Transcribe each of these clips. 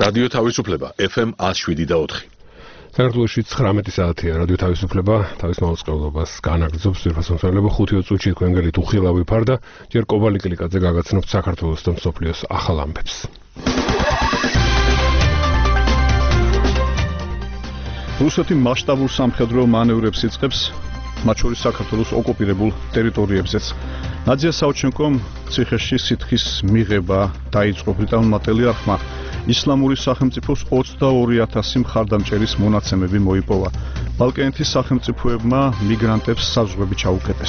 რადიო თავისუფლება FM 107.4. საქართველოში 19 საათია რადიო თავისუფლება თავის მაუწყებლობას განაგრძობს ვირფასმცემლობა 5 წუთში თქვენ გელით უხილავი ფარდა ჯერ კობალი კლიკაძე გაგაცნობთ საქართველოს და მსოფლიოს ახალ ამბებს. რუსეთი მასშტაბურ სამხედრო მანევრებს იწყებს მათ შორის საქართველოს ოკუპირებულ ტერიტორიებზეც. ნადია საუჩენკომ ციხეში სითხის მიღება დაიწყო ბრიტანულმა ტელეარხმა ისლამური სახელმწიფოს 22,000 მხარდამჭერის მონაცემები მოიპოვა. ბალკანეთის სახელმწიფოებმა მიგრანტებს საზღვრები ჩაუკეტეს.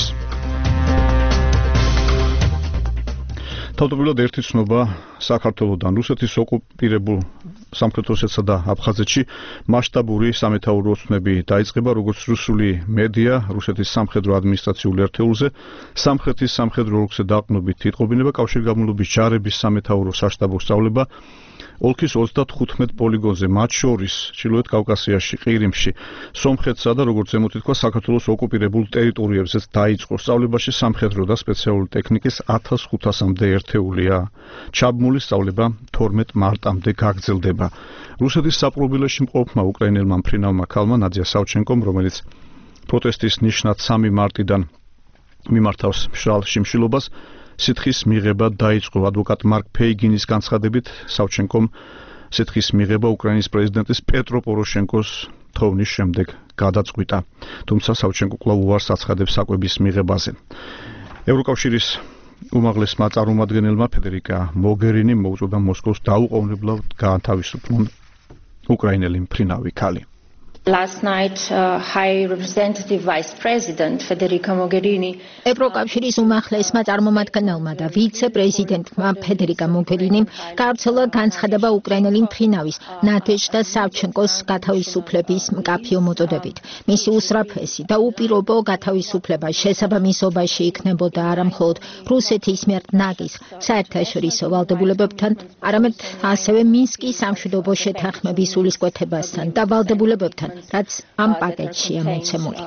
თავდაპირველად ერთი ცნობა საქართველოსთან რუსეთის ოკუპირებულ სამხრეთოსეთსა და აფხაზეთში მასშტაბური სამეთაურო ოცნები დაიწყება, როგორც რუსული მედია რუსეთის სამხედრო ადმინისტრაციული ერთეულზე, სამხრეთის სამხედრო ოლქზე დაყრდნობით იტყობინება კავშირგაბმულობის ჯარების სამეთაურო საშტაბო სწავლება ოლქის 35 პოლიგონზე, მათ შორის ჩრდილოეთ კავკასიაში, ყირიმში, სომხეთსა და როგორც ზემოთ ითქვა, საქართველოს ოკუპირებულ ტერიტორიებზეც დაიწყო. სწავლებაში სამხედრო და სპეციალური ტექნიკის 1500-მდე ერთეულია. ჩაბმული სწავლება 12 მარტამდე გაგრძელდება. რუსეთის საპყრობილეში მყოფმა უკრაინელმა მფრინავმა ქალმა ნადია საუჩენკომ, რომელიც პროტესტის ნიშნად 3 მარტიდან მიმართავს მშრალ შიმშილობას, სითხის მიღება დაიწყო. ადვოკატ მარკ ფეიგინის განცხადებით, საუჩენკომ სითხის მიღება უკრაინის პრეზიდენტის პეტრო პოროშენკოს თხოვნის შემდეგ გადაწყვიტა. თუმცა საუჩენკო კვლავ უარს აცხადებს საკვების მიღებაზე. ევროკავშირის უმაღლესმა წარმომადგენელმა ფედერიკა მოგერინიმ მოუწოდა მოსკოვს დაუყოვნებლად გაათავისუფლონ უკრაინელი მფრინავი ქალი. Last night, High Representative Vice President Federica Mogherini ევროკავშირის უმაღლესმა წარმომადგენელმა და ვიცე-პრეზიდენტმა ფედერიკა მოგერინიმ გავრცელა განცხადება უკრაინელი მფრინავის ნადეჟდა სავჩენკოს გათავისუფლების მკაფიო მოწოდებით. მისი უსწრაფესი და უპირობო გათავისუფლება შესაბამისობაში იქნებოდა არა მხოლოდ რუსეთის მიერ ნაგის საერთაშორისო ვალდებულებებთან, არამედ ასევე მინსკის სამშვიდობო შეთანხმების სულისკვეთებასთან და ვალდებულებებთან, რაც ამ პაკეტშია მოცემული.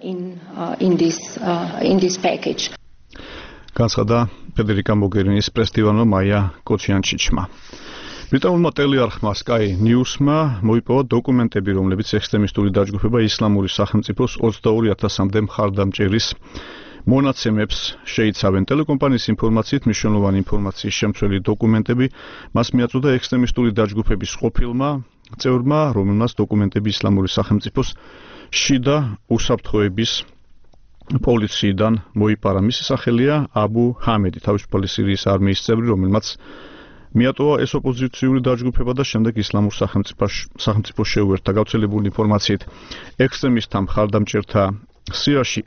განცხადა ფედერიკა მოგერინის პრესდივანმა მაია კოჩიანჩიჩმა. ბრიტანულმა ტელეარხმა Sky News-მა მოიპოვა დოკუმენტები, რომლებიც ექსტრემისტული დაჯგუფება ისლამური სახელმწიფოს 22,000-მდე მხარდამჭერის მონაცემებს შეიცავენ. ტელეკომპანიის ინფორმაციით, მნიშვნელოვანი ინფორმაციის შემცველი დოკუმენტები მას მიაწოდა ექსტრემისტული დაჯგუფების ყოფილმა წევრმა, რომელმაც დოკუმენტები ისლამური სახელმწიფოს შიდა უსაფრთხოების პოლიციიდან მოიპარა. მისი სახელია აბუ ჰამედი, თავისუფალი სირიის არმიის წევრი, რომელმაც მიატოვა ეს ოპოზიციური დაჯგუფება და შემდეგ ისლამურ სახელმწიფოს შეუერთდა. გავრცელებული ინფორმაციით, ექსტრემისტთა მხარდამჭერთა სიაში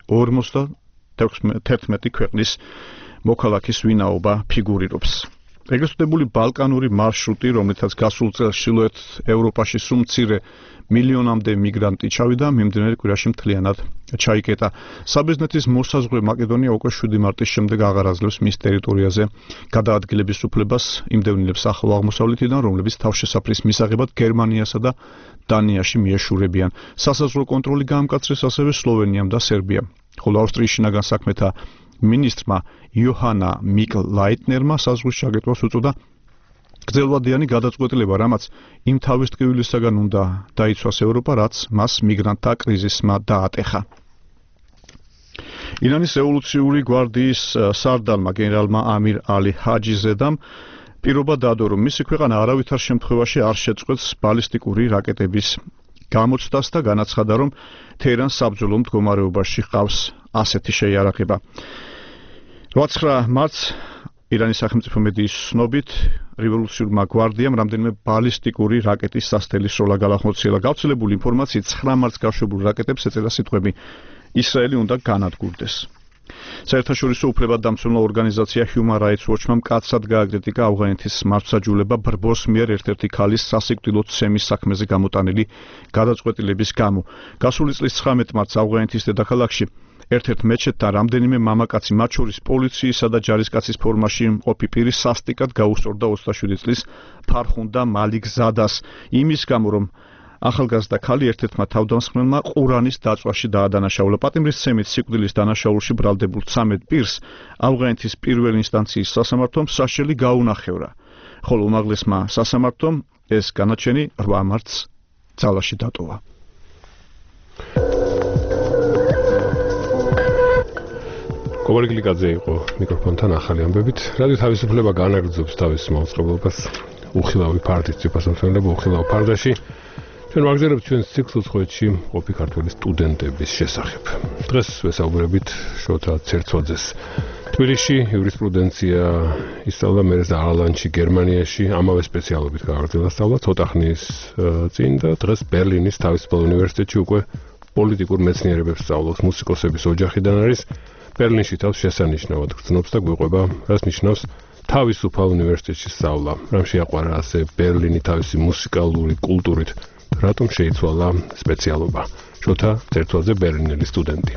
51 ქვეყნის მოქალაქის ვინაობა ფიგურირობს. ეგრეთ წოდებული ბალკანური მარშრუტი, რომლითაც გასულ წელს ჩრდილოეთ ევროპაში სულ მცირე მილიონამდე მიგრანტი ჩავიდა, მიმდინარე კვირაში მთლიანად ჩაიკეტა. საბერძნეთის მოსაზღვრე მაკედონია უკვე 7 მარტის შემდეგ აღარ აძლევს მის ტერიტორიაზე გადაადგილების უფლებას იმდევნილებს ახლო აღმოსავლეთიდან, რომლებიც თავშესაფრის მისაღებად გერმანიასა და დანიაში მიეშურებიან. სასაზღვრო კონტროლი გაამკაცრეს ასევე სლოვენიამ და სერბიამ. ხოლო ავსტრიის შინაგან საქმეთა მინისტრმა იოჰანა მიკ-ლაიტნერმა საზღვრის ჩაგეტვას უწოდა გრძელვადიანი გადაწყვეტილება, რამაც იმ თავისტკივილისაგან უნდა დაიცვას ევროპა, რაც მას მიგრანტთა კრიზისმა დაატეხა. ირანის რევოლუციური გვარდიის სარდალმა გენერალმა ამირ ალი ჰაჯიზედამ პირობა დადო, რომ მისი ქვეყანა არავითარ შემთხვევაში არ შეწყვეტს ბალისტიკური რაკეტების გამოცდას და განაცხადა, რომ თეირანს საბრძოლო მდგომარეობაში ჰყავს ასეთი შეიარაღება. 8 მარტს ირანის სახელმწიფო მედიის ცნობით რევოლუციურმა გვარდიამ რამდენიმე ბალისტიკური რაკეტის სასროლის სროლა გალახმოცილა. გავრცელებული ინფორმაციით 9 მარტს გაშვებულ რაკეტებს ეწერა სიტყვები ისრაელი უნდა განადგურდეს. საერთაშორისო უფლებადამცველთა ორგანიზაცია Human Rights Watch-მა მკაცრად გააკრიტიკა ავღანეთის მართლმსაჯულება ბრბოს მიერ ერთ-ერთი ქალის სასიკვდილო ცემის საქმეზე გამოტანილი გადაწყვეტილების გამო. გასული წლის 19 მარტს ავღანეთის დედაქალაქში ერთ-ერთ მეჩეთთან რამდენიმე მამაკაცი, მათ შორის პოლიციისა და ჯარისკაცის ფორმაში მყოფი პირი სასტიკად გაუსწორდა 27 წლის ფარხუნდა მალიქზადას იმის გამო, რომ ახალგაზრდა ქალი ერთ-ერთმა თავდამსხმელმა ყურანის დაწვაში დაადანაშაულა. პატიმრისცემით სიკვდილის დანაშაულში ბრალდებულ 13 პირს ავღანეთის პირველი ინსტანციის სასამართლომ საშელი გაუნახევრა. ხოლო უმაღლესმა სასამართლომ ეს განაჩენი 8 მარტს ძალაში დატოვა. კოვალიკლიაძე იყო მიკროფონთან ახალი ამბებით. რადიო თავისუფლება განაგრძობს თავის მაუწყებლობას უხილავი ფარდის ციფრასამსახურებო უხილავ ფარდაში. ჩვენ ვაგზავნებთ ჩვენს ციკლს უცხოეთში მყოფი ქართველი სტუდენტების შესახებ. დღეს ვესაუბრებით შოთა ცერცვაძეს. თბილისში იურისპრუდენცია ისწავლა, მერე ზაალანში, გერმანიაში, ამავე სპეციალობით გააგრძელა სწავლა ცოტა ხნის წინ და დღეს ბერლინის თავისუფალ უნივერსიტეტში უკვე პოლიტიკურ მეცნიერებებს სწავლობს. მუსიკოსების ოჯახიდან არის. ბერლინში თავს შესანიშნავად გრძნობს და გვიყვება, რას ნიშნავს თავისუფალ უნივერსიტეტში სწავლა. რამ შეაყვარა ასე ბერლინი თავისი მუსიკალური კულტურით, რატომ შეიცვალა სპეციალობა. შოთა ცერცვაძე ბერლინელი სტუდენტი.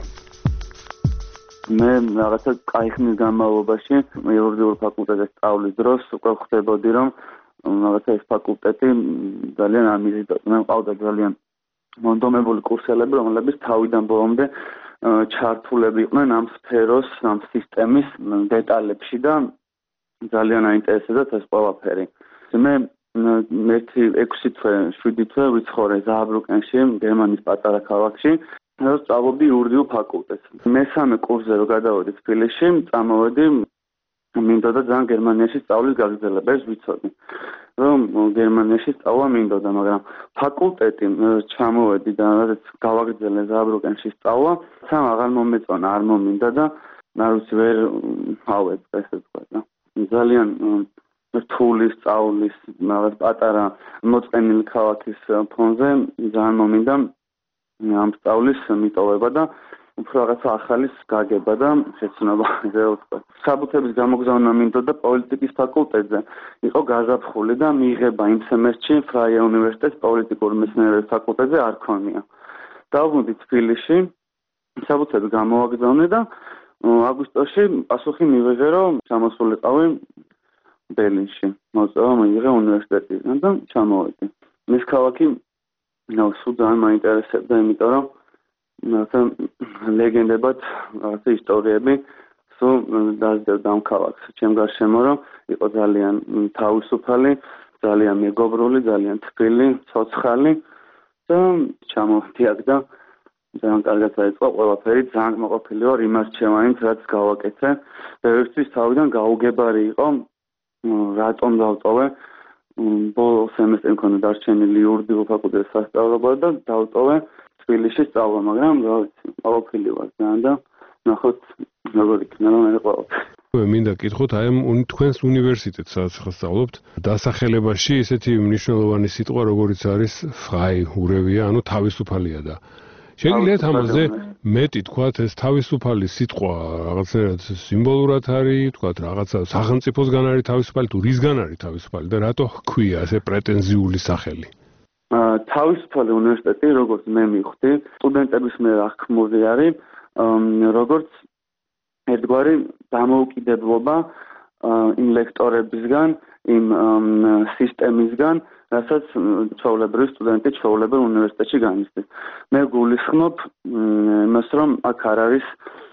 მე რაღაცა კაიხნის განმავლობაში იურიდიულ ფაკულტეტზე სწავლის დროს უკვე ხვდებოდი, რომ რაღაცა ეს ფაკულტეტი ძალიან ამიზიდო. მე მყავდა ძალიან მონდომებული კურსელები, რომლებიც თავიდან ბოლომდე ჩართულები იყვნენ ამ სფეროს, ამ სისტემის დეტალებში და ძალიან აინტერესებდათ ეს ყველაფერი. მე 6 თვე, 7 თვე ვიცხოვრე ზააბრუკენში, გერმანიის პატარა ქალაქში, და სწავლობდი იურიდიულ ფაკულტეტს. მესამე კურსზე რო გადავედი თბილისში, წამოვედი მინდოდა ძალიან გერმანიაში სწავლის გაგრძელება, ეს ვიცოდი. რომ გერმანიაში სწავლა მინდოდა, მაგრამ ფაკულტეტი ჩამოვედი და რაც გავაგრძელე ზააბრუკენში სწავლა, სამ აღარ მომეწონა, არ მომინდა და არ ვიცი ვერ ავეწყე ესე თქვა და ძალიან რთული სწავლის, რაღაც პატარა მოწყენილი ქალაქის ფონზე ძალიან მომინდა ამ სწავლის მიტოვება და უფრო რაღაცა ახალის გაგება და შეცნობა ესე ვთქვა. საბუთების გამოგზავნა მინდოდა პოლიტიკის ფაკულტეტზე. იყო გაზაფხული და მიიღება იმ სემესტრში ფრაია უნივერსიტეტის პოლიტიკური მეცნიერებების ფაკულტეტზე არ ქონია. დავმოდი თბილისში, საბუთები გამოვაგზავნე და აგვისტოში პასუხი მივიღე, რომ ჩამოსულიყავი ბერლინში. მოწვევა მიიღე უნივერსიტეტიდან და ჩამოვედი. ეს ქალაქი სულ ძალიან მაინტერესებდა, იმიტომ რომ ლეგენდებად რაღაცა ისტორიები სულ დაძდევდა ამ ქალაქს. ჩემ გარშემო რომ იყო ძალიან თავისუფალი, ძალიან მეგობრული, ძალიან თბილი, ცოცხალი და ჩამოვედი აქ და ძალიან კარგად დაიწყო ყველაფერი, ძალიან მოყოფილი ვარ იმ არჩევანით, რაც გავაკეთე. ბევრისთვის თავიდან გაუგებარი იყო, რატომ დავტოვე ბოლო სემესტრი მქონდა დარჩენილი იურიდიულ ფაკულტეტის სასწავლებლად და დავტოვე თბილისში სწავლა, მაგრამ რა ვიცი, ყოველფილი ვარ ძალიან და ნახოთ როგორ იქნება მე ყველაფერი. მინდა გკითხოთ, აი ამ თქვენს უნივერსიტეტს სადაც სწავლობთ, დასახელებაში ესეთი მნიშვნელოვანი სიტყვა როგორიც არის frei, ურევია, ანუ თავისუფალია და შეგიძლიათ ამაზე მეტი თქვათ, ეს თავისუფალი სიტყვა რაღაცნაირად სიმბოლურად არის, თქვათ რაღაცა სახელმწიფოსგან არის თავისუფალი, თუ რისგან არის თავისუფალი და რატო ჰქვია ესე პრეტენზიული სახელი? თავისუფალი უნივერსიტეტი, როგორც მე მივხვდი, სტუდენტების მიერ აღქმული არის, როგორც ერთგვარი დამოუკიდებლობა იმ ლექტორებისგან, იმ სისტემისგან, რასაც ჩვეულებრივი სტუდენტი ჩვეულებრივ უნივერსიტეტში განიცდის. მე გულისხმობ იმას, რომ აქ არ არის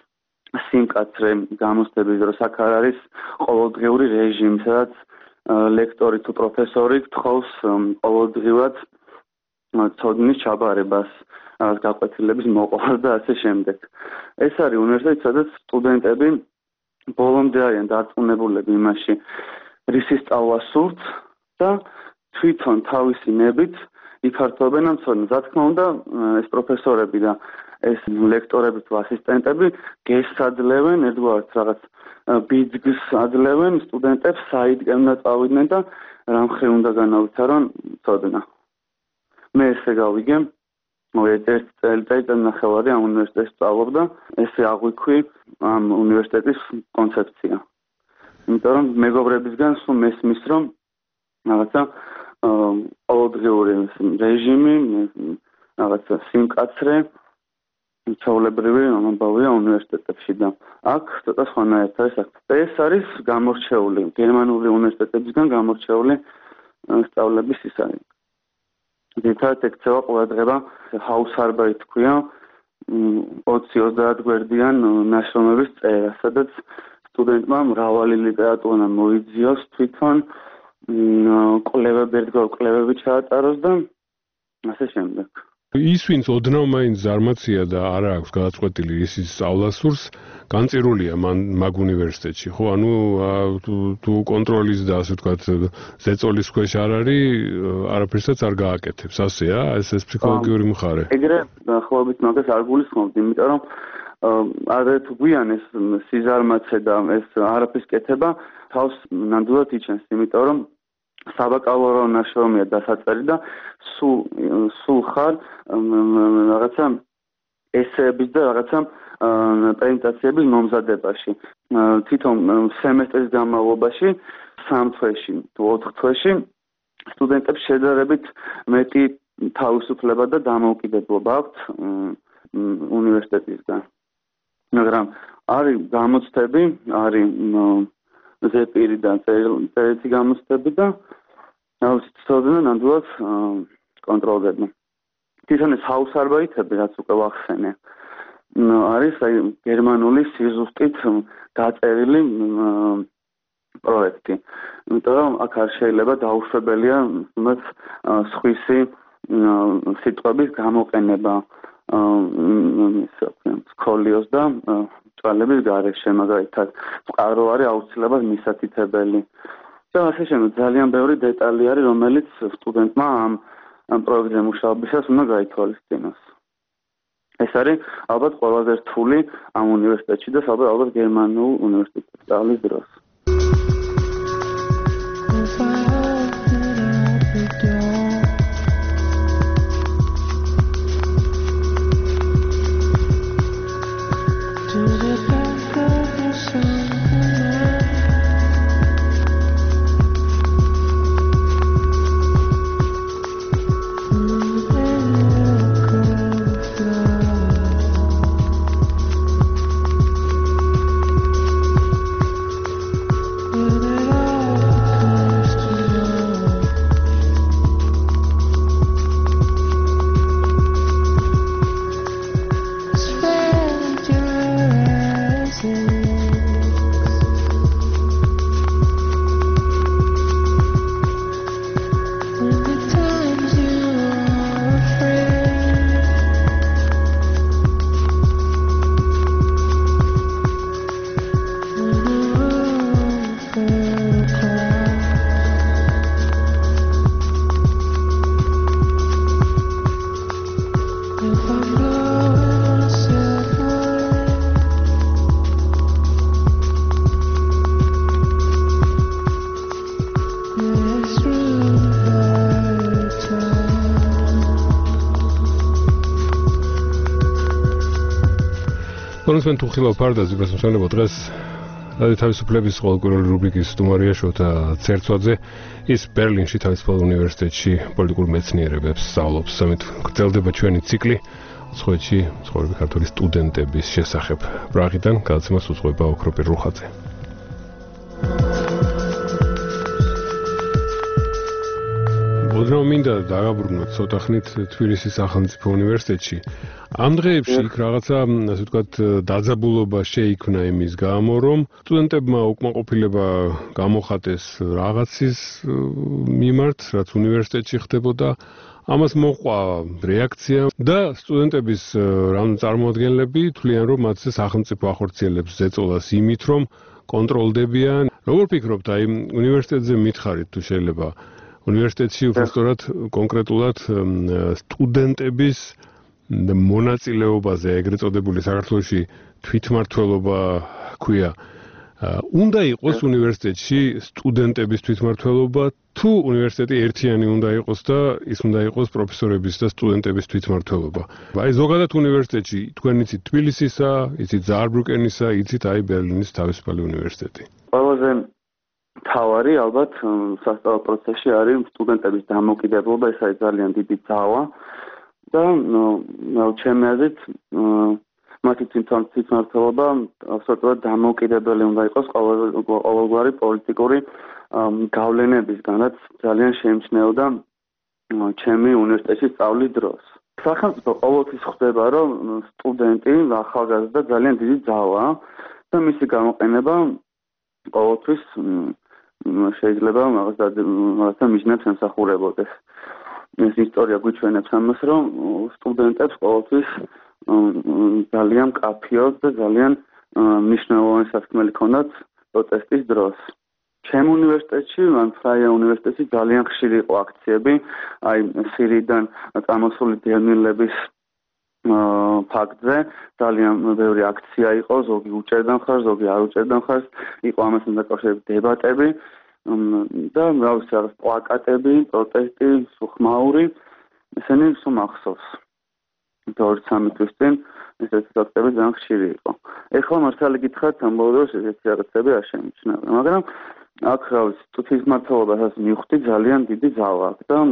სიმკაცრე გამოცდების დროს, აქ არ არის ყოველდღიური რეჟიმი, სადაც ლექტორი თუ პროფესორი გთხოვს ყოველდღიურად ცოდნის ჩაბარებას, გაკვეთილების მოყვებას და ასე შემდეგ. ეს არის უნივერსიტეტი, სადაც სტუდენტები ბოლომდე არიან დარწმუნებულები იმაში, რისი სწავლა სურთ და თვითონ თავისი ნებით იფართოვებენ ამ ცოდნას. რა თქმა უნდა, ეს პროფესორები და ეს ლექტორები თუ ასისტენტები გესადლევენ ერთგვარად რაღაც ბიძგს ადლევენ სტუდენტებს საიდკენ უნდა წავიდნენ და რამ ხე უნდა განავითარონ ცოდნა. მე ესე გავიგე, ერთ წელიწადნახევარი ამ უნივერსიტეტში სწავლობდა, ესე აღვიქვი ამ უნივერსიტეტის კონცეფცია. იმიტომ რომ მეგობრებისგან სულ მესმის, რომ რაღაცა ყოველდღიური რეჟიმი, რაღაცა სიმკაცრე, ჩვეულებრივი ამბავია უნივერსიტეტებში და აქ ცოტა სხვანაირად არის აქ. ეს არის გამორჩეული, გერმანული უნივერსიტეტებისგან გამორჩეული სწავლების ის არის. ძირითადად ექცევა ყურადღება Hausarbeit თქვია 20-30 გვერდიან ნაშრომების წერა, სადაც სტუდენტმა მრავალი ლიტერატურა მოიძიოს თვითონ კვლევები ერთგვარ კვლევები ჩაატაროს და ასე შემდეგ. ის ვინც ოდნავ მაინც ზარმაცია და არა აქვს გადაწყვეტილი ისის სწავლასურს, განწირულია მაგ უნივერსიტეტში, ხო? ანუ თუ კონტროლის და ასე ვთქვათ, ზეწოლის ქვეშ არ არის, არაფერსაც არ გააკეთებს, ასეა? ეს ფსიქოლოგიური მხარე. ეგრე დაახლოებით მაგას არ გულისხმობთ, იმიტომ რომ არც გვიან ეს სიზარმაცე და ეს არაფრის კეთება თავს ნამდვილად იჩენს, იმიტომ რომ საბაკალავრო ნაშრომია დასაწერი და სულ ხარ რაღაცა ესეების და რაღაცა პრეზენტაციების მომზადებაში. თვითონ სემესტრის განმავლობაში 3 თვეში თუ 4 თვეში სტუდენტებს შედარებით მეტი თავისუფლება და დამოუკიდებლობა აქვთ უნივერსიტეტისგან. მაგრამ არის გამოცდები, არის ზეპირი და წერეთი გამოცდები და ცდილობენ ნამდვილად კონტროლდება. თვითონ ეს ჰაუსარბაიტები, რაც უკვე ვახსენე, არის გერმანული სიზუსტით დაწერილი პროექტი. იმიტომ რომ აქ არ შეიძლება დაუშვებელია სხვისი სიტყვების გამოყენება სკოლიოს და ჭალების გარეშე, მაგალითად, წყარო არის აუცილებლად მისათითებელი. და ასე შემდეგ ძალიან ბევრი დეტალი არის, რომელიც სტუდენტმა ამ პროექტზე მუშაობისას უნდა გაითვალისწინოს. ეს არის ალბათ ყველაზე რთული ამ უნივერსიტეტში და ალბათ გერმანულ უნივერსიტეტში სწავლის დროს. კონსვენ თუხილავ ფარდაზი გასამშენებლო დღეს თავისუფლების ყოველკვირეული რუბრიკის სტუმარია შოთა ცერცვაძე. ის ბერლინში თავისუფალ უნივერსიტეტში პოლიტიკურ მეცნიერებებს სწავლობს. ამით გრძელდება ჩვენი ციკლი უცხოეთში მცხოვრები ქართული სტუდენტების შესახებ. პრაღიდან გადაცემას უძღვება ოქროპირ რუხაძე. ოდნავ მინდა დაგაბრუნოთ ცოტა ხნით თბილისის სახელმწიფო უნივერსიტეტში. ამ დღეებში იქ რაღაცა, ასე ვთქვათ, დაძაბულობა შეიქმნა იმის გამო, რომ სტუდენტებმა უკმაყოფილება გამოხატეს რაღაცის მიმართ, რაც უნივერსიტეტში ხდებოდა. ამას მოყვა რეაქცია და სტუდენტების წარმომადგენლები თვლიან, რომ მათზე სახელმწიფო ახორციელებს ზეწოლას იმით, რომ კონტროლდებიან. როგორ ფიქრობთ, აი უნივერსიტეტზე მითხარით თუ შეიძლება უნივერსიტეტში უბრალოდ კონკრეტულად სტუდენტების მონაწილეობაზე, ეგრეთ წოდებული საქართველოში თვითმმართველობა ქვია. უნდა იყოს უნივერსიტეტში სტუდენტების თვითმმართველობა, თუ უნივერსიტეტი ერთიანი უნდა იყოს და ის უნდა იყოს პროფესორების და სტუდენტების თვითმმართველობა. აი ზოგადად უნივერსიტეტში თქვენ იცით თბილისისა, იცით ზაარბრუკენისა, იცით აი ბერლინის თავისუფალი უნივერსიტეტი. ყველაზე თავარი ალბათ სასწავლო პროცესში არის სტუდენტების დამოუკიდებლობა, ეს არის ძალიან დიდი ძალა და ჩემი აზრით მათი თვითმმართველობა absoliutურად დამოუკიდებელი უნდა იყოს ყოველგვარი პოლიტიკური გავლენებისგან, რაც ძალიან შეიმჩნეოდა ჩემი უნივერსიტეტში სწავლის დროს. სახელმწიფო ყოველთვის ხდება, რომ სტუდენტი ახალგაზრდა ძალიან დიდი ძალაა და მისი გამოყენება ყოველთვის შეიძლება რაღაცა მიჯნებს ემსახურებოდეს. ეს ისტორია გვიჩვენებს ამას, რომ სტუდენტებს ყოველთვის ძალიან მკაფიოდ და ძალიან მნიშვნელოვანი სასქმელი ჰქონდათ პროტესტის დროს. ჩემ უნივერსიტეტში, ფრაია უნივერსიტეტში ძალიან ხშირი იყო აქციები, აი სირიიდან წამოსული დევნილების ფაქტზე ძალიან ბევრი აქცია იყო, ზოგი უჭერდა მხარს, ზოგი არ უჭერდა მხარს, იყო ამასთან დაკავშირებით დებატები და რაღაცა პლაკატები, პროტესტი, ხმაური, ესენი სულ მახსოვს. 2-3 თვის წინ ესეთი ფაქტები ძალიან ხშირი იყო. ეხლა მართალი გითხრათ, ამ ბოლო დროს ესეთი რაღაცები არ შემიჩნევა, მაგრამ აქ რა ვიცი, თვითმმართველობასაც მივხვდი ძალიან დიდი ძალა აქვს და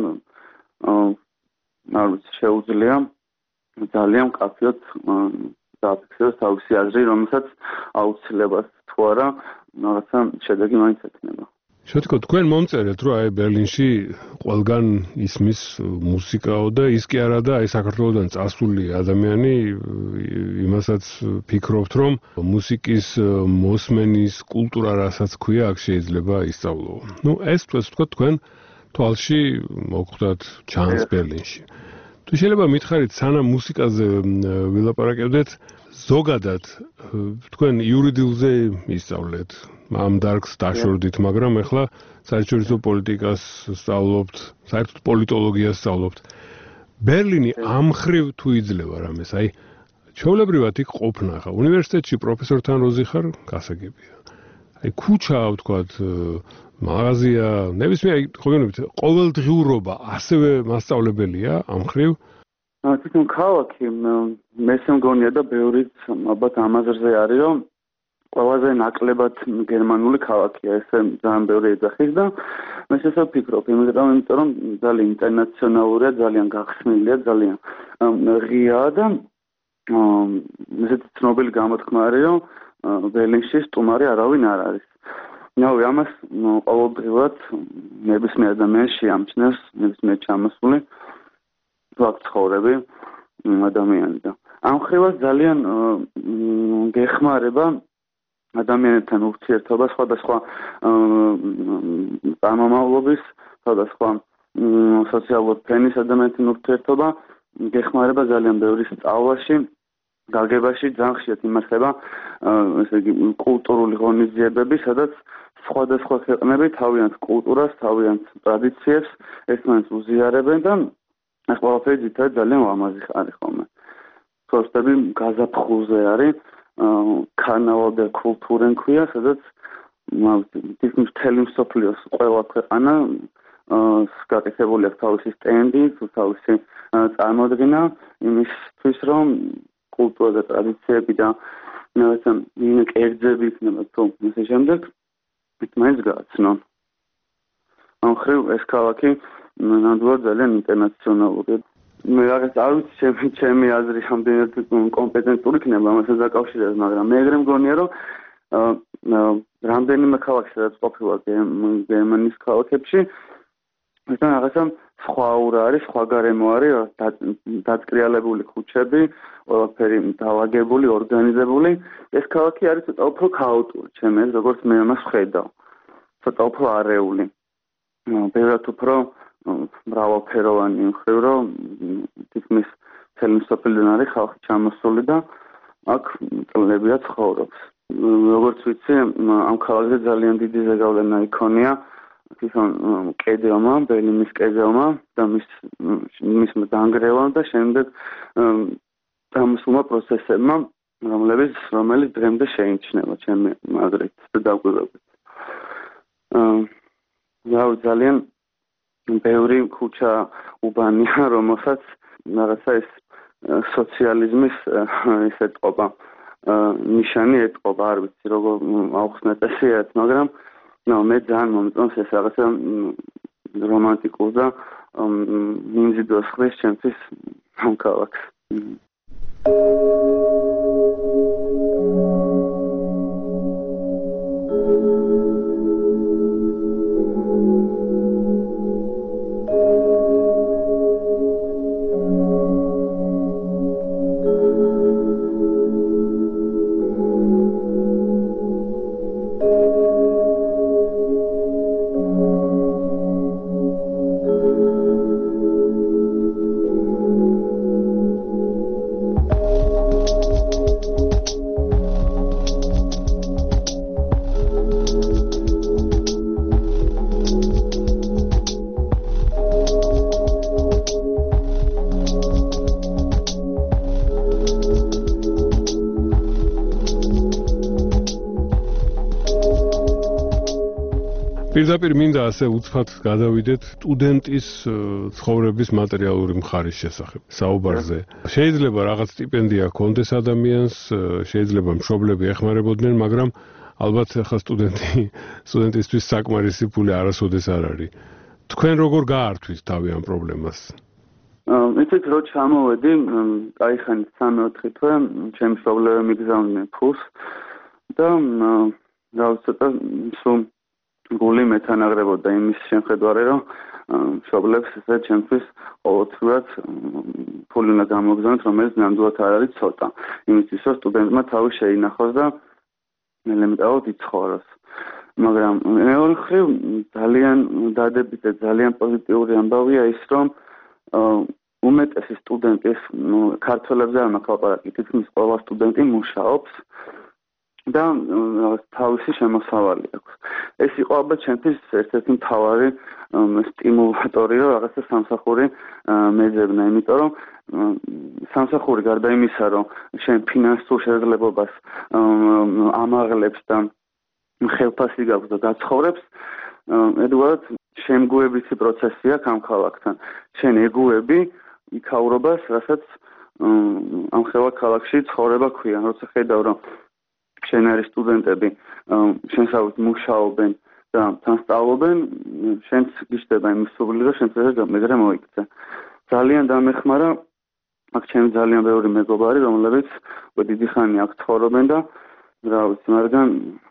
არ ვიცი, შეუძლია ძალიან მკაფიოდ დააფიქსიროს თავისი აზრი, რომელსაც აუცილებლად თუ არა რაღაცა შედეგი მაინც ექნება. შეთქო, თქვენ მომწერეთ, რომ აი ბერლინში ყველგან ისმის მუსიკაო და ის კი არა და აი საქართველოსდან წასული ადამიანი იმასაც ფიქრობთ, რომ მუსიკის მოსმენის კულტურა რასაც ქვია, აქ შეიძლება ისწავლო. ნუ ეს თქვენ თვალში მოგხვდათ ჩანს ბერლინში. თუ შეიძლება მითხარით, სანამ მუსიკაზე ვილაპარაკებდეთ, ზოგადად თქვენ იურიდიულზე ისწავლეთ, ამ დარგს დაშორდით, მაგრამ ახლა საერთაშორისო პოლიტიკას სწავლობთ, საერთოდ პოლიტოლოგიას სწავლობთ. ბერლინი ამ მხრივ თუ იძლევა რამეს, აი ჩვეულებრივად იქ ყოფნა ხა, უნივერსიტეტში პროფესორთან როზი ხარ, გასაგებია. აი ქუჩა, ვთქვათ, მაღაზია, ნებისმიერი ხოვენებით, ყოველდღიურობა ასევე მასწავლებელია ამ მხრივ. თვითონ ქალაქი მესე მგონია და ბევრიც ალბათ ამაზრზე არის, რომ ყველაზე ნაკლებად გერმანული ქალაქია, ესე ძალიან ბევრი ეძახის და მე შესაძლოა ვფიქრობ, იმიტომ რომ ძალიან ინტერნაციონალურია, ძალიან გახსნილია, ძალიან ღიაა და ესეთი ცნობილი გამოთქმა არის, რომ ბერლინში სტუმარი არავინ არ არის. ნავი ამას ყოველდღიურად ნებისმიერ ადამიანს შეამჩნევს, ნებისმიერ ჩამოსული აქ ცხოვრები ადამიანი და ამ ხრივაც ძალიან გეხმარება ადამიანებთან ურთიერთობა, სხვადასხვა წარმომავლობის, სხვადასხვა სოციალური ფენის ადამიანთან ურთიერთობა გეხმარება ძალიან ბევრი სწავლაში, გაგებაში, ძალიან ხშირად იმართება ესე იგი კულტურული ღონისძიებები, სადაც სხვადასხვა ქვეყნები თავიანთ კულტურას, თავიანთ ტრადიციებს ერთმანეთს უზიარებენ და ეს ყველაფერი ძირითადად ძალიან ლამაზი არის ხოლმე. პროსტები გაზაფხულზე არის კარნავალ და კულტურენ ქვია, სადაც თითქმის მთელი მსოფლიოს ყველა ქვეყანა გაკეთებული აქვს თავისი სტენდი, თავისი წარმოდგენა იმისთვის, რომ კულტურა და ტრადიციები და რაღაცა კერძები იქნება თუ ისე შემდეგ მაინც გააცნონ. ამ ხრივ ეს ქალაქი ნამდვილად ძალიან ინტერნაციონალურია. მე რაღაც არ ვიცი, ჩემი აზრი რამდენად კომპეტენტური იქნება ამასთან დაკავშირებით, მაგრამ მე ეგრე მგონია, რომ რამდენიმე ქალაქში სადაც ყოფილა გერმანიის ქალაქებში, ესთან რაღაცა სხვა აურა არის, სხვა გარემო არის, დაწკრიალებული ქუჩები, ყველაფერი დაალაგებული, ორგანიზებული. ეს ქალაქი არის ცოტა უფრო ქაოტური, ჩემს როგორც მე ამას ვხედავ. ცოტა უფრო არეული. ბევრად უფრო მრავალფეროვანი მხრივ, რომ თითქმის მთელი მსოფლიოდან არის ხალხი ჩამოსული და აქ წლებია ცხოვრობს. როგორც ვიცი, ამ ქალაქზე ძალიან დიდი ზეგავლენა იქონია თვითონ კედელმა, ბერლინის კედელმა და მის დანგრევამ და შემდეგ დამსულმა პროცესებმა, რომელიც დღემდე შეიმჩნევა ჩემი აზრით და დაკვირვებით. ძალიან ბევრი ქუჩა უბანია, რომელსაც რაღაცა ეს სოციალიზმის ესე ეთყობა, ნიშანი ეთყობა, არ ვიცი როგორ აუხსნათ ესეც, მაგრამ მე ძალიან მომწონს ეს რაღაცა რომანტიკულ და მიმზიდვას ხდის ჩემთვის ამ ქალაქს. პირდაპირ მინდა ასე უცბად გადავიდეთ სტუდენტის ცხოვრების მატერიალური მხარის შესახებ საუბარზე. შეიძლება რაღაც სტიპენდია ჰქონდეს ადამიანს, შეიძლება მშობლები ეხმარებოდნენ, მაგრამ ალბათ ახლა სტუდენტისთვის საკმარისი ფული არასოდეს არ არის. თქვენ როგორ გაართვით თავი ამ პრობლემას? იცით რო ჩამოვედი, აიხანი 3-4 თვე ჩემი მშობლები მიგზავნდნენ ფულს და ცოტა სულ გული მეთანაღრებოდა იმის შემხედვარი, რომ მშობლებს ესე ჩემთვის ყოველთვიურად ფული უნდა გამოგზავნოთ, რომელიც ნამდვილად არ არის ცოტა. იმისთვის რომ სტუდენტმა თავი შეინახოს და ელემენტარულად იცხოვროს. მაგრამ მეორე მხრივ ძალიან დადებით და ძალიან პოზიტიური ამბავია ის, რომ უმეტესი სტუდენტის ქართველებზე არ მაქვს ლაპარაკი, თითქმის ყველა სტუდენტი მუშაობს და თავისი შემოსავალი აქვს. ეს იყო ალბათ ჩემთვის ერთ-ერთი მთავარი სტიმულატორი, რომ რაღაცა სამსახური მეძებნა, იმიტომ რომ სამსახური გარდა იმისა, რომ შენ ფინანსურ შესაძლებლობას ამაღლებს და ხელფასი გაქვს და გაცხოვრებს, ედუარდ შემგუებითი პროცესი აქვს ამ ქალაქთან. შენ ეგუები იქაურობას, რასაც ამ ქალაქში ცხოვრება ქვია, როცა ხედავ, რომ შენ არის სტუდენტები, შენსავით მუშაობენ და თან სწავლობენ, შენც გიშდება იმის სურვილი, რომ შენც მეგრე მოიქცე. ძალიან დამეხმარა, აქ ჩემი ძალიან ბევრი მეგობარი, რომლებიც დიდი ხანი აქ ცხოვრობენ და რა ვიცი, მაგრამ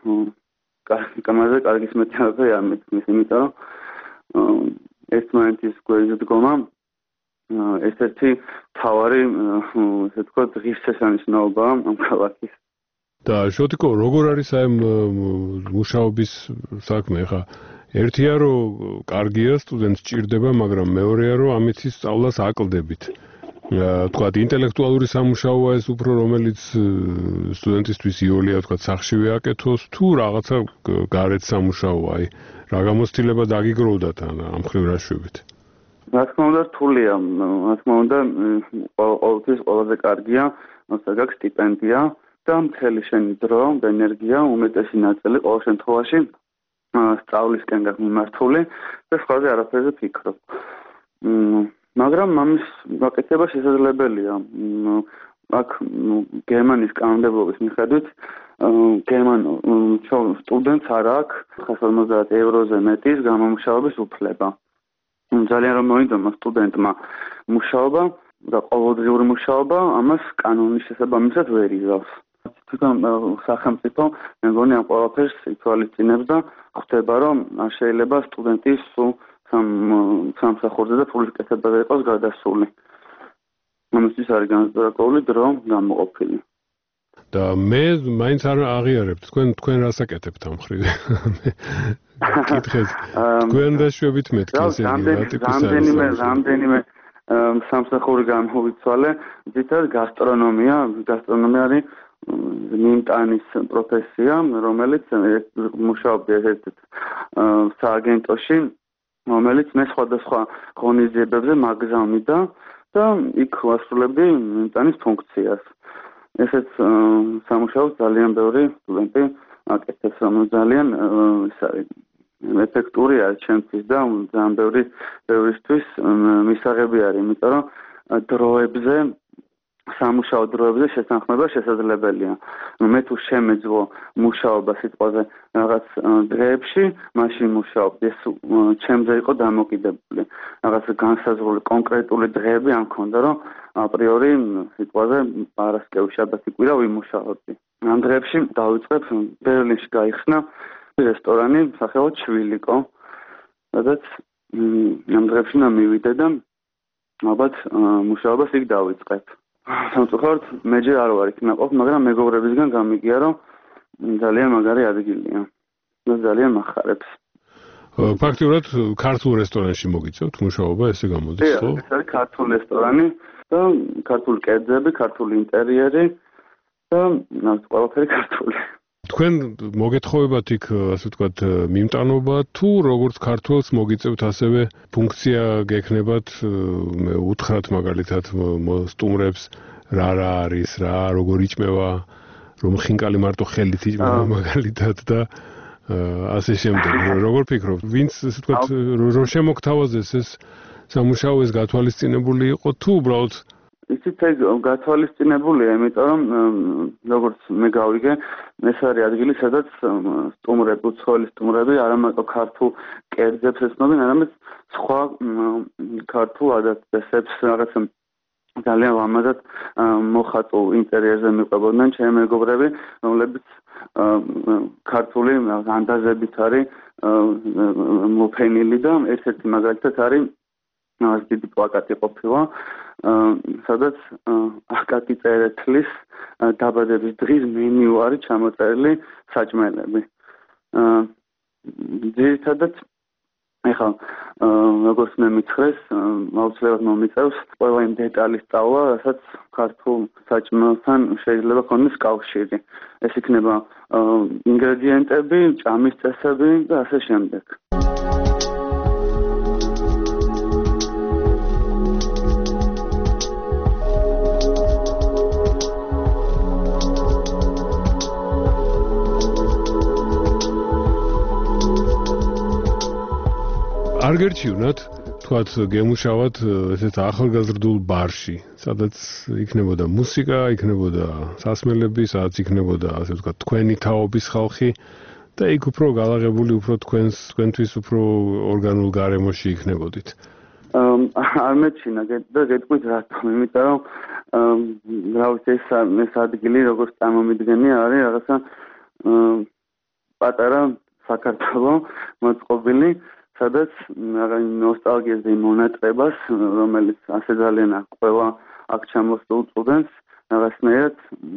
კარგის მეტიარზე არ მეთქმის, იმიტომ რომ ერთმანეთის გვერდზე დგომა ერთ-ერთი მთავარი, ესე ვთქვათ, ღირსშესანიშნაობაა ამ ქალაქის. და შოტიკო, როგორ არის აი მუშაობის საქმე? ხა ერთია რომ კარგია სტუდენტს ჭირდება, მაგრამ მეორეა რომ ამითი სწავლას აკლდებით. თქვათ ინტელექტუალური სამუშაოა ეს უფრო, რომელიც სტუდენტისთვის იოლია, თქვათ სახშივე აკეთოს, თუ რაღაცა გარეთ სამუშაოა, აი რა გამოცდილება დაგიგროვდათ ამ ხრივ რა შვებით? რა თქმა უნდა რთულია, რა თქმა უნდა ყოველთვის ყველაზე კარგია, როცა გაქვს სტიპენდია და მთელი შენი დრო და ენერგია უმეტესი ნაწილი ყოველ შემთხვევაში სწავლისკენ გაქვს მიმართული და სხვაზე არაფერზე ფიქრობ. მაგრამ ამის გაკეთება შესაძლებელია. აქ გერმანიის კანონმდებლობის მიხედვით სტუდენტს არ აქვს 150 ევროზე მეტის გამომუშავების უფლება. ძალიან რომ მოინდომა სტუდენტმა მუშაობა და ყოველდღიური მუშაობა, ამას კანონის შესაბამისად ვერ იღავს. თვითონ სახელმწიფო მეგონი ამ ყველაფერს ითვალისწინებს და ხვდება, რომ არ შეიძლება სტუდენტის სულ სამსახურზე და ფულის კეთებაზე იყოს გადასული. ამისთვის არის განსაკუთრებული დრო გამოყოფილი. და მე მაინც არ აღიარებთ, თქვენ რას აკეთებთ ამ ხრივ? კითხეთ, თქვენ რა შვებით მეთქი ესე რამდენიმე სამსახური გამოვიცვალე, ძირითადად გასტრონომია არის მიმტანის პროფესია, რომელიც მუშაობდა ერთ სააგენტოში, რომელიც მე სხვადასხვა ღონისძიებებზე მაგზავნიდა და იქ ვასრულებდი მიმტანის ფუნქციას. ესეც სამუშაოს ძალიან ბევრი სტუდენტი აკეთებს, რომელიც ძალიან ის არის ეფექტური არის ჩემთვის და ძალიან ბევრისთვის მისაღები არის, იმიტომ რომ დროებზე სამუშაო დროებზე შესანხმება შესაძლებელია. მე თუ შემეძლო მუშაობა სიტყვაზე რაღაც დღეებში, მაშინ მუშაობდი, ეს ჩემზე იყო დამოკიდებული. რაღაც განსაზღვრული კონკრეტული დღეები არ მქონდა, რომ აპრიორი სიტყვაზე პარასკევი, შაბათი, კვირა ვიმუშაობდი. ამ დღეებში დავიწყებ ბერლინში გაიხსნა რესტორანი სახელად შვილიკო, სადაც ამ დღეებში მივიდე და ალბათ მუშაობას იქ დავიწყებ. სამწუხაროდ მე ჯერ არ ვარ იქ ნაყოფ, მაგრამ მეგობრებისგან გამიგია, რომ ძალიან მაგარი ადგილია და ძალიან მახარებს. ფაქტიურად ქართულ რესტორანში მოგიწევთ მუშაობა, ესე გამოდის, ხო? ეს არის ქართული რესტორანი და ქართული კერძები, ქართული ინტერიერი და ყველაფერი ქართული. თქვენ მოგეთხოვებათ იქ, ასე ვთქვათ, მიმტანობა თუ როგორც ქართველს მოგიწევთ ასევე ფუნქცია გექნებათ, მე უთხრათ მაგალითად სტუმრებს რა არის, როგორ იჭმევა, რომ ხინკალი მარტო ხელით იჭმევა მაგალითად და ასე შემდეგ. Როგორ ფიქრობთ, ვინც ესე ვთქვათ, რომ შემოგთავაზეს ეს სამუშაო ეს გათვალისწინებული იყო თუ უბრალოდ იცით ეგ გათვალისწინებულია, იმიტომ რომ როგორც მე გავიგე, ეს არის ადგილი, სადაც სტუმრები, უცხოელი სტუმრები არა მარტო ქართულ კერძებს ეცნობენ, არამედ სხვა ქართულ ადათ-წესებს, რაღაცა ძალიან ლამაზად მოხატულ ინტერიერზე მიყვებოდნენ ჩემი მეგობრები, რომლებიც ქართული ანდაზებით არის მოფენილი და ერთ-ერთი მაგალითად არის დიდი პლაკატი ყოფილა, სადაც აკაკი წერეთლის დაბადების დღის მენიუ არის ჩამოწერილი საჭმელები. ძირითადად ეხლა როგორც მე მითხრეს, აუცილებლად მომიწევს ყველა იმ დეტალის სწავლა, რასაც ქართულ საჭმელთან შეიძლება ქონდეს კავშირი. ეს იქნება ინგრედიენტები, ჭამის წესები და ასე შემდეგ. არ გერჩივნათ, თქვათ, გემუშავათ ესეთ ახალგაზრდულ ბარში, სადაც იქნებოდა მუსიკა, იქნებოდა სასმელები, სადაც იქნებოდა, ასე ვთქვათ, თქვენი თაობის ხალხი და იქ უფრო galაღებული, უფრო თქვენთვის უფრო ორგანულ გარემოში იქნებოდით. არ მეჩინა და გეტყვით რატომ, იმიტომ რომ რა ვიცი ეს ადგილი როგორც წარმომიდგენია არის რაღაცა პატარა საქართველო მოწყობილი სადაც ნოსტალგიას და მონატრებას, რომელიც ასე ძალიან ყველა აქ ჩამოსულ სტუდენტს რაღაცნაირად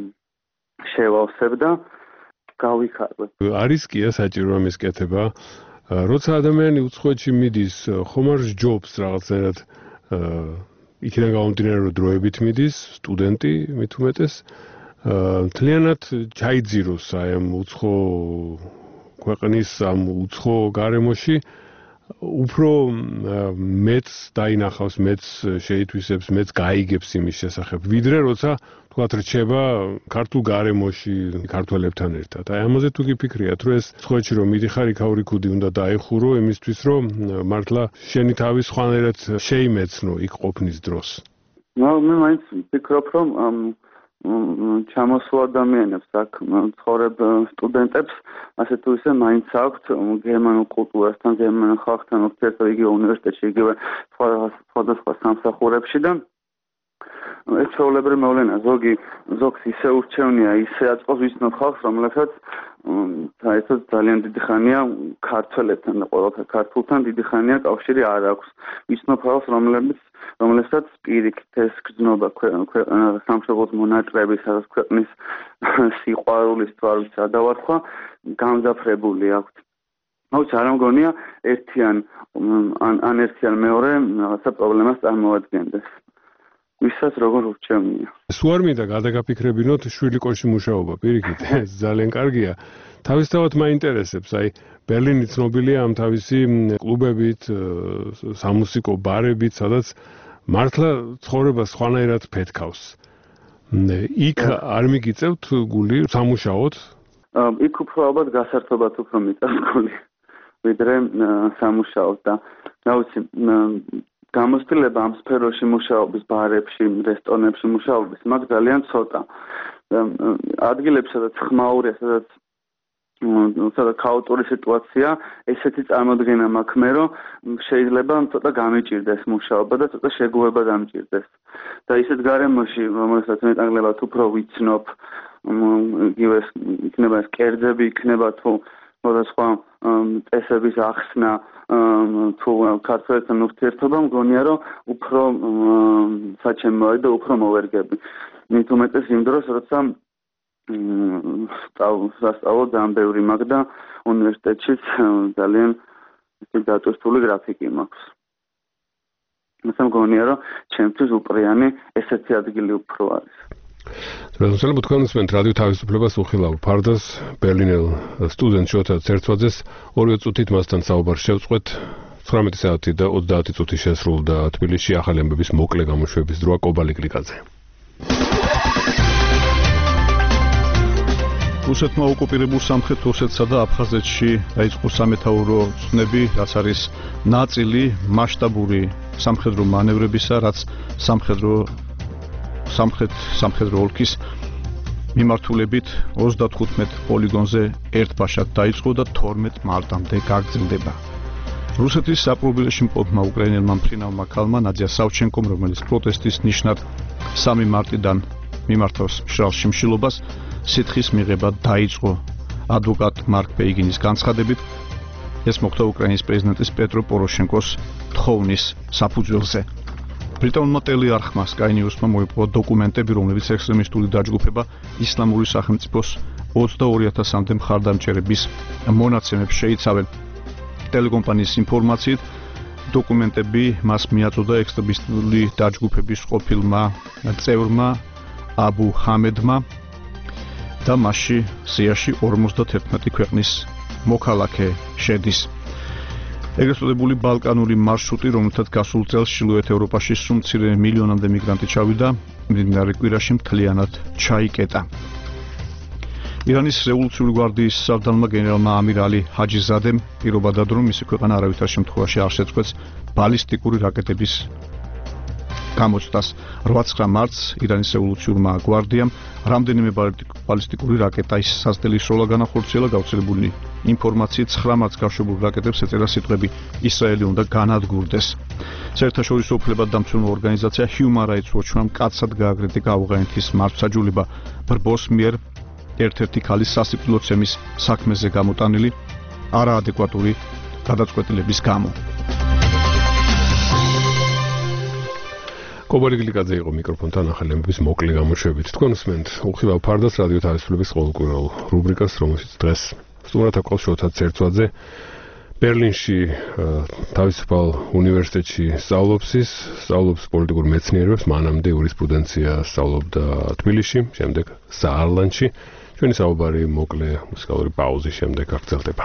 შევავსებდა, გავიქარვებ. არის კი საჭირო ამის კეთება, როცა ადამიანი უცხოეთში მიდის, ხომ არ სჯობს რაღაცნაირად იქიდან გამომდინარე, რომ დროებით მიდის, სტუდენტი მით უმეტეს, მთლიანად ჩაიძიროს აი ამ უცხო ქვეყნის ამ უცხო გარემოში უფრო მეც დაინახავს, მეც შეითვისებს, მეც გაიგებს იმის შესახებ, ვიდრე როცა თქვათ რჩება ქართულ გარემოში ქართველებთან ერთად. აი ამაზე თუ გიფიქრიათ, რომ ეს სხვაჩი რომ მიდიხარ იქაური ქუდი უნდა დაეხურო იმისთვის, რომ მართლა შენი თავი სხვანაირად შეიმეცნო იქ ყოფნის დროს. მე მაინც ვფიქრობ, რომ ჩამოსულ ადამიანებს აქ ცხოვრებ სტუდენტებს ასე თუ ისე მაინც აქვთ გერმანულ კულტურასთან, გერმანულ ხალხთან ურთიერთობა იგივე უნივერსიტეტში, იგივე სხვადასხვა სამსახურებში და ეს ჩვეულებრივი მოვლენა ზოგს ისე ურჩევნია, ისე აწყობს ვიცნობ ხალხს, რომლებსაც საერთოდ ძალიან დიდი ხანია ქართველებთან და ყველაფერ ქართულთან დიდი ხანია კავშირი არ აქვს. ვიცნობ ხალხს, რომლებსაც პირიქით ეს გრძნობა სამშობლოს მონატრების, სადაც ქვეყნის სიყვარულის თვალის ადავარხვა გამძაფრებული აქვთ. მოიცა არ მგონია ერთიან მეორე რაღაცა პრობლემას წარმოადგენდეს. ვისაც როგორ ურჩევნია. სულ არ მინდა გადაგაფიქრებინოთ შვილიკოში მუშაობა, პირიქით, ეს ძალიან კარგია. თავისთავად მაინტერესებს, აი ბერლინი ცნობილია ამ თავისი კლუბებით, სამუსიკო ბარებით, სადაც მართლა ცხოვრება სხვანაირად ფეთქავს. იქ არ მიგიწევთ გული სამუშაოთ? იქ უფრო ალბათ გასართობად უფრო მიწევს გული, ვიდრე სამუშაოთ და რა ვიცი, გამოცდილება ამ სფეროში მუშაობის, ბარებში, რესტორნებში მუშაობის მაგ ძალიან ცოტა. ადგილებში, სადაც ხმაურია, სადაც ქაოტური სიტუაცია, ესეთი წარმოდგენა მაქვს მე, რომ შეიძლება ცოტა გამიჭირდეს მუშაობა და ცოტა შეგუება დამჭირდეს. და ისეთ გარემოში, რომელსაც მეტანგლებად უფრო ვიცნობ, იგივე იქნება ეს კერძები, იქნება თუ სხვადასხვა წესების ახსნა, თუ ქართველებთან ურთიერთობა, მგონია, რომ უფრო საჩემოა და უფრო მოვერგები. მით უმეტეს იმ დროს, როცა სასწავლო ძალიან ბევრი მაქვს და უნივერსიტეტშიც ძალიან დატვირთული გრაფიკი მაქვს. მე მგონია, რომ ჩემთვის უპრიანი ესეთი ადგილი უფრო არის. Răspunsul თქვენ უსმენთ რადიო თავისუფლებას უხილავ ფარდას ბერლინელ სტუდენტ შოთა ცერცვაძეს 2 წუთით მასთან საუბარს შევწყვეთ 19 საათი და 30 წუთი შესრულდა თბილისში ახალი ამბების მოკლე გამოშვების დროა კობალი კლიკაზე. რუსეთმა ოკუპირებულ სამხრეთ ოსეთსა და აფხაზეთში დაიწყო სამეთაურო ცნები, რაც არის ნაწილი მასშტაბური სამხედრო მანევრებისა, რაც სამხედრო ოლქის მიმართულებით 35 პოლიგონზე ერთბაშად დაიწყო და 12 მარტამდე გაგრძელდება. რუსეთის საპრობილეში მყოფმა უკრაინელმა მფრინავმა ქალმა ნადია სავჩენკომ, რომელიც პროტესტის ნიშნად 3 მარტიდან მიმართავს მშრალ შიმშილობას, სითხის მიღება დაიწყო. ადვოკატ მარკ პეიგინის განცხადებით, ეს მოხდა უკრაინის პრეზიდენტის პეტრო პოროშენკოს თხოვნის საფუძველზე. ბრიტანულმა ტელეარხმა Sky News-მა მოიპოვა დოკუმენტები, რომლებიც ექსტრემისტული დაჯგუფება ისლამური სახელმწიფოს 22,000-მდე მხარდამჭერების მონაცემებს შეიცავენ. ტელეკომპანიის ინფორმაციით, დოკუმენტები მას მიაწოდა ექსტრემისტული დაჯგუფების ყოფილმა წევრმა აბუ ჰამედმა და მასში სიაში 51 ქვეყნის მოქალაქე შედის. ეგრეთ წოდებული ბალკანური მარშრუტი, რომელთაც გასულ წელს ჩრდილოეთ ევროპაში სულ მცირე მილიონამდე მიგრანტი ჩავიდა, მიმდინარე კვირაში მთლიანად ჩაიკეტა. ირანის რევოლუციური გვარდიის სარდალმა გენერალმა ამირ ალი ჰაჯიზადემ პირობა დადო, რომ მისი ქვეყანა არავითარ შემთხვევაში არ შეწყვეტს ბალისტიკური რაკეტების გამოცდას. 8 მარტს ირანის რევოლუციურმა გვარდიამ რამდენიმე ბალისტიკური რაკეტის სასწრაფო სროლა განახორციელა. გავრცელებული ინფორმაციით 9 მარტს გაშვებულ რაკეტებს ეწერა სიტყვები ისრაელი უნდა განადგურდეს. საერთაშორისო უფლებადამცველო ორგანიზაცია Human Rights Watch-მა მკაცრად გააკრიტიკა ავღანეთის მართლმსაჯულება ბრბოს მიერ ერთ-ერთი ქალის სასიკვდილოცემის საქმეზე გამოტანილი არაადეკვატური გადაწყვეტილების გამო. კობარი გლიკაძე იყო მიკროფონთან ახალი ამბების მოკლე გამოშვებით. თქვენ უსმენთ უხილავ ფარდას რადიო თავისუფლების ყოველკვირეულ რუბრიკას, რომელშიც დღეს სტუმრად აკვავს შოთა ცერცვაძე. ბერლინში თავისუფალ უნივერსიტეტში სწავლობს პოლიტიკურ მეცნიერებებს, მანამდე იურისპრუდენცია სწავლობდა თბილისში, შემდეგ საარლანში. ჩვენი საუბარი მოკლე მუსიკალური პაუზის შემდეგ გაგრძელდება.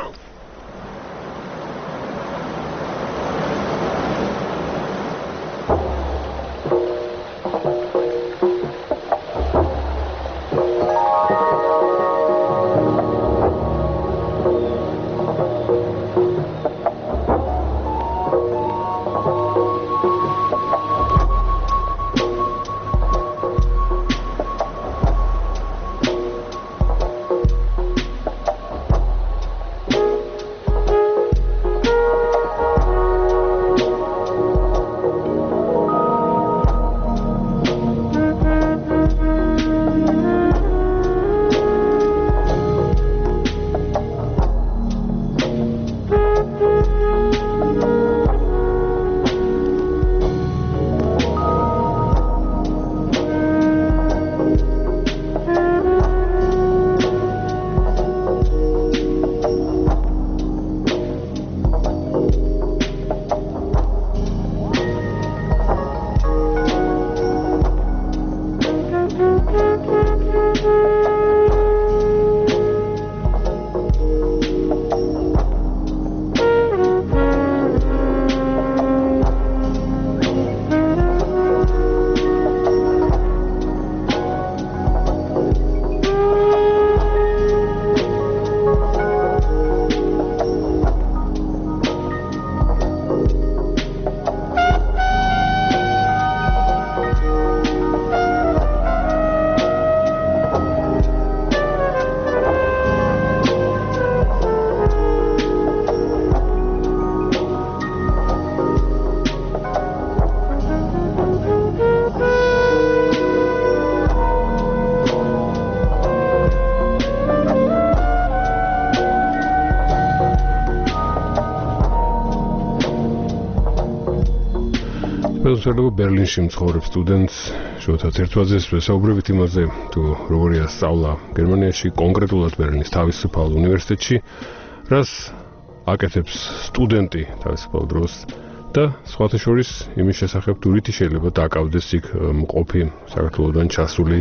ხელმძღვანელობა ბერლინში მცხოვრებ სტუდენტს შოთა ცერცვაძეს ვესაუბრებით იმაზე, თუ როგორია სწავლა გერმანიაში, კონკრეტულად ბერლინის თავისუფალ უნივერსიტეტში, რას აკეთებს სტუდენტი თავისუფალ დროს და სხვათა შორის იმის შესახებ, თუ რითი შეიძლება დაკავდეს იქ მყოფი საქართველოსდან ჩასული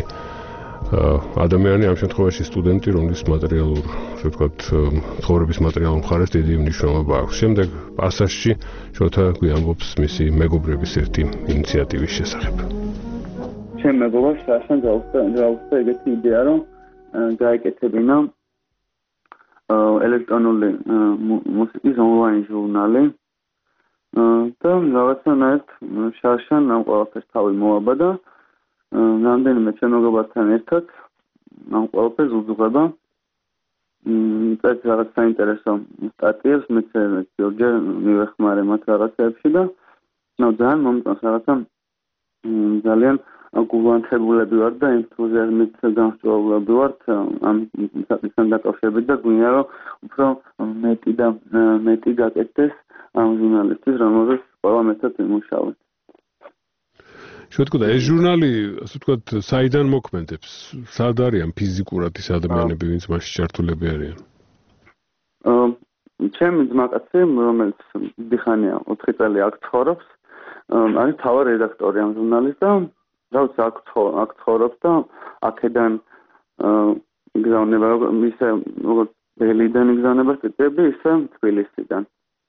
ადამიანი, ამ შემთხვევაში სტუდენტი, რომლის მატერიალურ, ასე ვთქვათ, ცხოვრების მატერიალურ მხარეს დიდი მნიშვნელობა აქვს. შემდეგ პასაჟში შოთა გვიამბობს მისი მეგობრების ერთი ინიციატივის შესახებ. ჩემ მეგობრებს ასან გაუხსნა ეგეთი იდეა, რომ გაეკეთებინა ელექტრონული მუსიკის ონლაინ ჟურნალი და რაღაცნაირად შარშან ამ ყველაფერს თავი მოაბადა რამდენიმე ჩვენოგებასთან ერთად ამ ყველაფერს უძღვება წერს რაღაც საინტერესო სტატიებს მეც ჯორჯე მივეხმარე მათ რაღაცებში და ძალიან მომწონს რაღაცა ძალიან გულანთებულები ვარ და ენთუზიაზმით გამსჭვალებლები ვართ ამ საკითხთან დაკავშირებით და გვინდა რომ უფრო მეტი გაკეთდეს ამ ჟურნალისტის რომელზეც ყველა მეტად ვიმუშავებთ. შევთქვა და ეს ჟურნალი ასე ვთქვათ საიდან მოქმედებს? სად არიან ფიზიკურად ის ადამიანები ვინც მასში ჩართულები არიან? ჩემი ძმაკაცი რომელიც დიხანია 4 წელი აქ ცხოვრობს არის თავარი რედაქტორი ამ ჟურნალის და რაც აქ ცხოვრობს და აქედან იგზავნება ისე როგორც ბელიდან იგზავნება სტიპендიები ისე თბილისიდან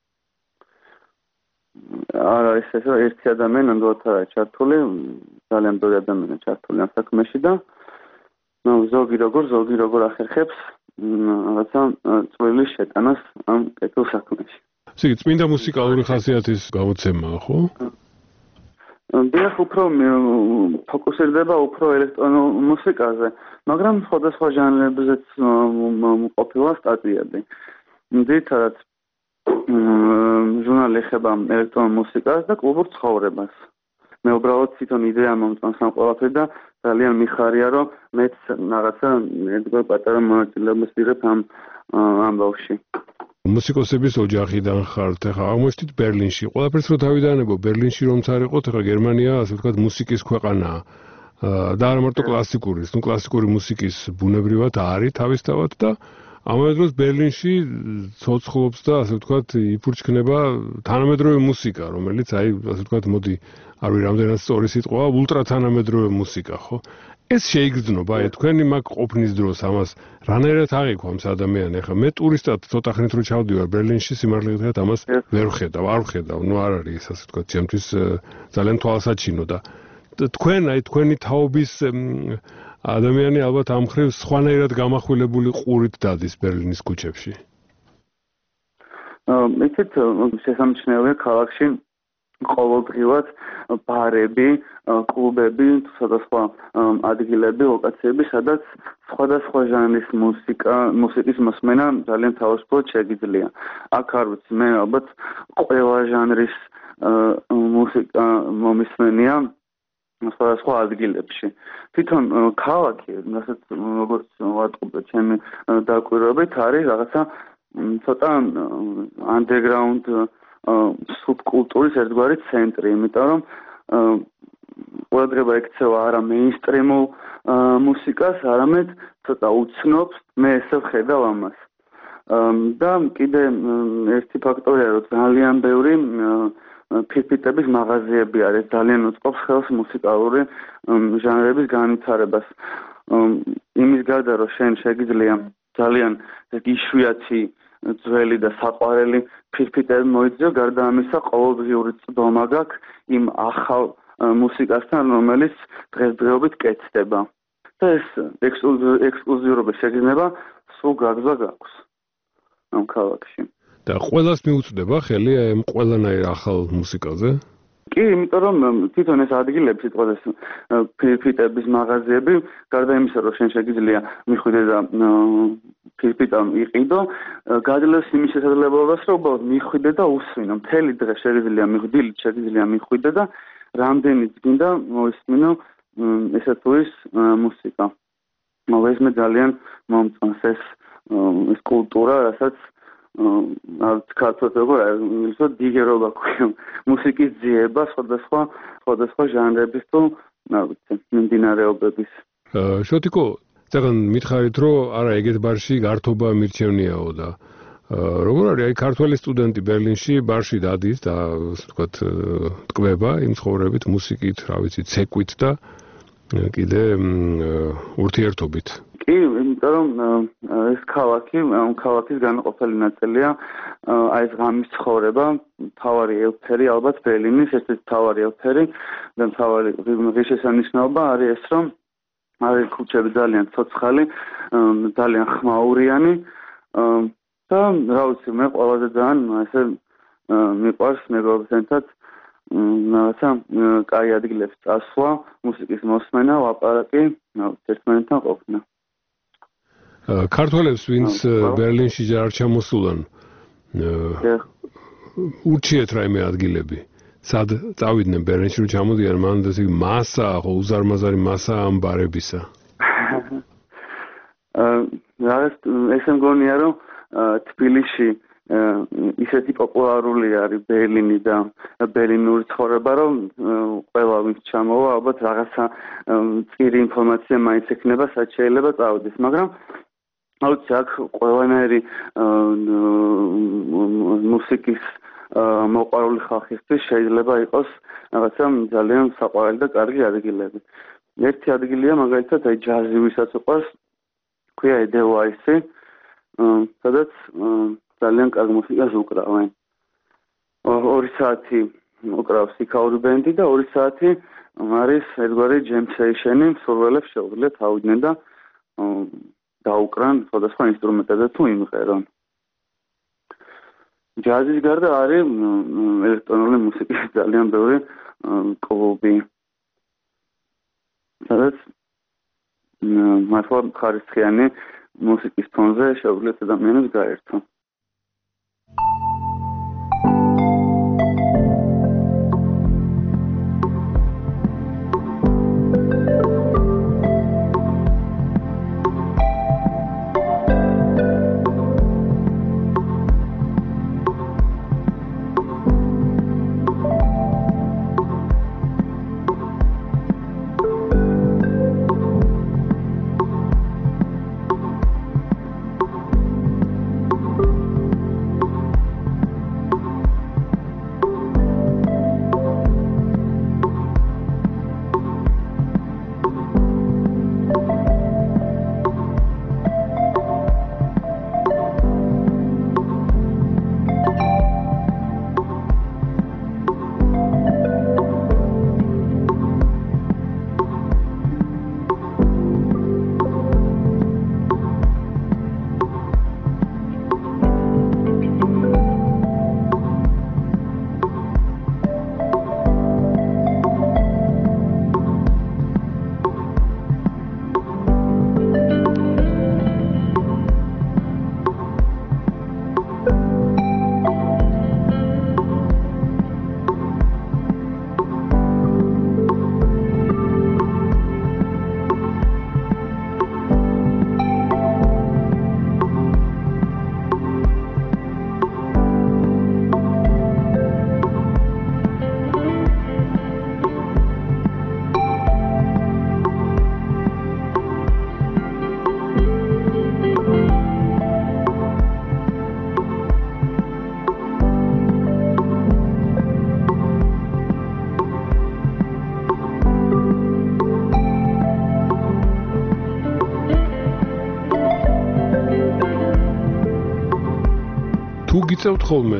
არა ეს ერთი ადამიანი ნამდვილად არა ჩართული ძალიან ბევრი ადამიანი ჩართული ამ საქმეში და ზოგი როგორ ახერხებს რაღაცა წვრილის შეტანას ამ კეთილ საქმეში. ისე წმინდა მუსიკალური ხასიათის გამოცემაა, ხო? დიახ, უფრო ფოკუსირდება უფრო ელექტრონულ მუსიკაზე, მაგრამ სხვადასხვა ჟანრებზეც ყოფილა სტატიები. ძირითადად ჟურნალი ეხება ელექტრონულ მუსიკას და კლუბურ ცხოვრებას. მე უბრალოდ თვითონ იდეა მომწონს ამ ყველაფერს და ძალიან მიხარია რომ მეც რაღაცა ერთგვარ პატარა მონაწილეობას ვიღებ ამ ამბავში. მუსიკოსების ოჯახიდან ხართ, ახლა აღმოჩნდით ბერლინში. ყველაფერს რო დავიდანებო ბერლინში რომც არ იყოთ, ახლა გერმანია, ასე ვთქვათ, მუსიკის ქვეყანაა. და არა მარტო კლასიკური, კლასიკური მუსიკის ბუნებრივად არის თავისთავად და ამავე დროს ბერლინში ცოცხლობს და ასე ვთქვათ, იფურჩქნება თანამედროვე მუსიკა, რომელიც აი, ასე ვთქვათ, მოდი, არ ვიცი რამდენად სწორი სიტყვაა, ულტრათანამედროვე მუსიკა, ხო? ეს შეიგრძნობა, აი თქვენი მაგ ყოფნის დროს ამას რანაირად აღიქვამს ადამიანი, ახლა მე ტურისტად ცოტა ხნით რო ჩავდივარ ბერლინში, სიმართლე გითხრათ, ამას ვერ ვხედავ, ნუ არ არის ეს ასე ვთქვათ, ჩემთვის ძალიან თვალსაჩინო და თქვენ აი თქვენი თაობის ადამიანი ალბათ ამ ხრივ სხვანაირად გამახვილებული ყურით დადის ბერლინის ქუჩებში. ისეთ შესამჩნევია ქალაქში ყოველდღიურად ბარები, კლუბები, სხვადასხვა ადგილები, ლოკაციები, სადაც სხვადასხვა ჟანრის მუსიკის მოსმენა ძალიან თავისუფლად შეგიძლია. აქ არ ვიცი, მე ალბათ ყველა ჟანრის მუსიკა მომისმენია სხვადასხვა ადგილებში. თვითონ ქალაქი, რასაც როგორც ვატყობ ჩემი დაკვირვებით, არის რაღაცა ცოტა underground subkultúris ერთგვარი ცენტრი, იმიტომ რომ ყურადღება ექცევა არა მეინსტრიმულ მუსიკას, არამედ ცოტა უცნობ, მე ესე ვხედავ ამას. და კიდე ერთი ფაქტორია, რომ ძალიან ბევრი ფირფიტების მაღაზიები არის, ძალიან უწყობს ხელს მუსიკალური ჟანრების განვითარებას. იმის გარდა, რომ შენ შეგიძლია ძალიან იშვიათი ძველი და საყვარელი ფირფიტები მოიძიო, გარდა ამისა ყოველდღიური წვდომა გაქვს იმ ახალ მუსიკასთან, რომელიც დღესდღეობით კეთდება. და ეს ექსკლუზიურობა შეგრძნება სულ გაგზა გაქვს ამ ქალაქში. და ყველას მიუწვდება ხელი ამ ყველანაირ ახალ მუსიკაზე? კი, იმიტომ რომ თვითონ ეს ადგილები, სიტყვაზე ფირფიტების მაღაზიები, გარდა იმისა, რომ შენ შეგიძლია მიხვიდე და ფირფიტა იყიდო, გაძლევს იმის შესაძლებლობას, რომ უბრალოდ მიხვიდე და უსვინო. მთელი დღე შეგიძლია მიხვდილით, შეგიძლია მიხვიდე და რამდენიც გინდა მოისმინო ესე თუ ის მუსიკა. ეს მე ძალიან მომწონს ეს კულტურა, რასაც ქართულად დიგერობა ქვია მუსიკის ძიება სხვადასხვა ჟანრების თუ მიმდინარეობების. შოტიკო, წეგან მითხარით, რომ არა ეგეთ ბარში გართობა მირჩევნიაო და როგორ არის აი ქართველი სტუდენტი ბერლინში ბარში დადის და ასე ვთქვათ ტკბება იმ ცხოვრებით, მუსიკით, რა ვიცი, ცეკვით და კიდე ურთიერთობით. კი, იმიტომ რომ ეს ქალაქის განუყოფელი ნაწილია აი ეს ღამის ცხოვრება, მთავარი ელფერი ალბათ ბერლინის ერთ-ერთი მთავარი ელფერი და მთავარი ღირსშესანიშნაობა არის ეს, რომ არის ქუჩები ძალიან ცოცხალი, ძალიან ხმაურიანი და რა ვიცი, მე ყველაზე ძალიან ესე მიყვარს მეგობრებთან რაღაცა კაი ადგილებს წასვლა, მუსიკის მოსმენა, ლაპარაკი, ერთმანეთთან ყოფნა. ქართველებს, ვინც ბერლინში ჯერ არ ჩამოსულან, ურჩიეთ რაიმე ადგილები. სად წავიდნენ ბერლინში რომ ჩამოდიან, მან ესე მასა, ხო უზარმაზარი მასა ამ ბარებისა. ესე მგონია რომ თბილისში ისეთი პოპულარული არის ბერლინი და ბერლინური ცხოვრება, რომ ყველა ვინც ჩამოვა, ალბათ რაღაცა წირი ინფორმაცია მაინც ექნება, სადაც შეიძლება წავიდეს, მაგრამ აუცი აქ ყველანაირი მუსიკის მოყვარული ხალხისთვის შეიძლება იყოს რაღაცა ძალიან საყვარელი და კარგი ადგილები. ერთი ადგილია მაგალითად აი ჯაზი ვისაც უყვარს, ქვია ედელვაისი, სადაც ძალიან კარგი მუსიკას უკრავენ. 2 საათი უკრავს იქაური ბენდი და 2 საათი არის ერთგვარი ჯემ სეიშენი, მსურველებს შეუძლიათ ავიდნენ და დაუკრან სხვადასხვა ინსტრუმენტებზე თუ იმღერონ. ჯაზის გარდა არის ელექტრონული მუსიკის ძალიან ბევრი კლუბი. სადაც მართლა ხარისხიანი მუსიკის ფონზე შეუძლიათ ადამიანებს გაერთონ. გიწევთ ხოლმე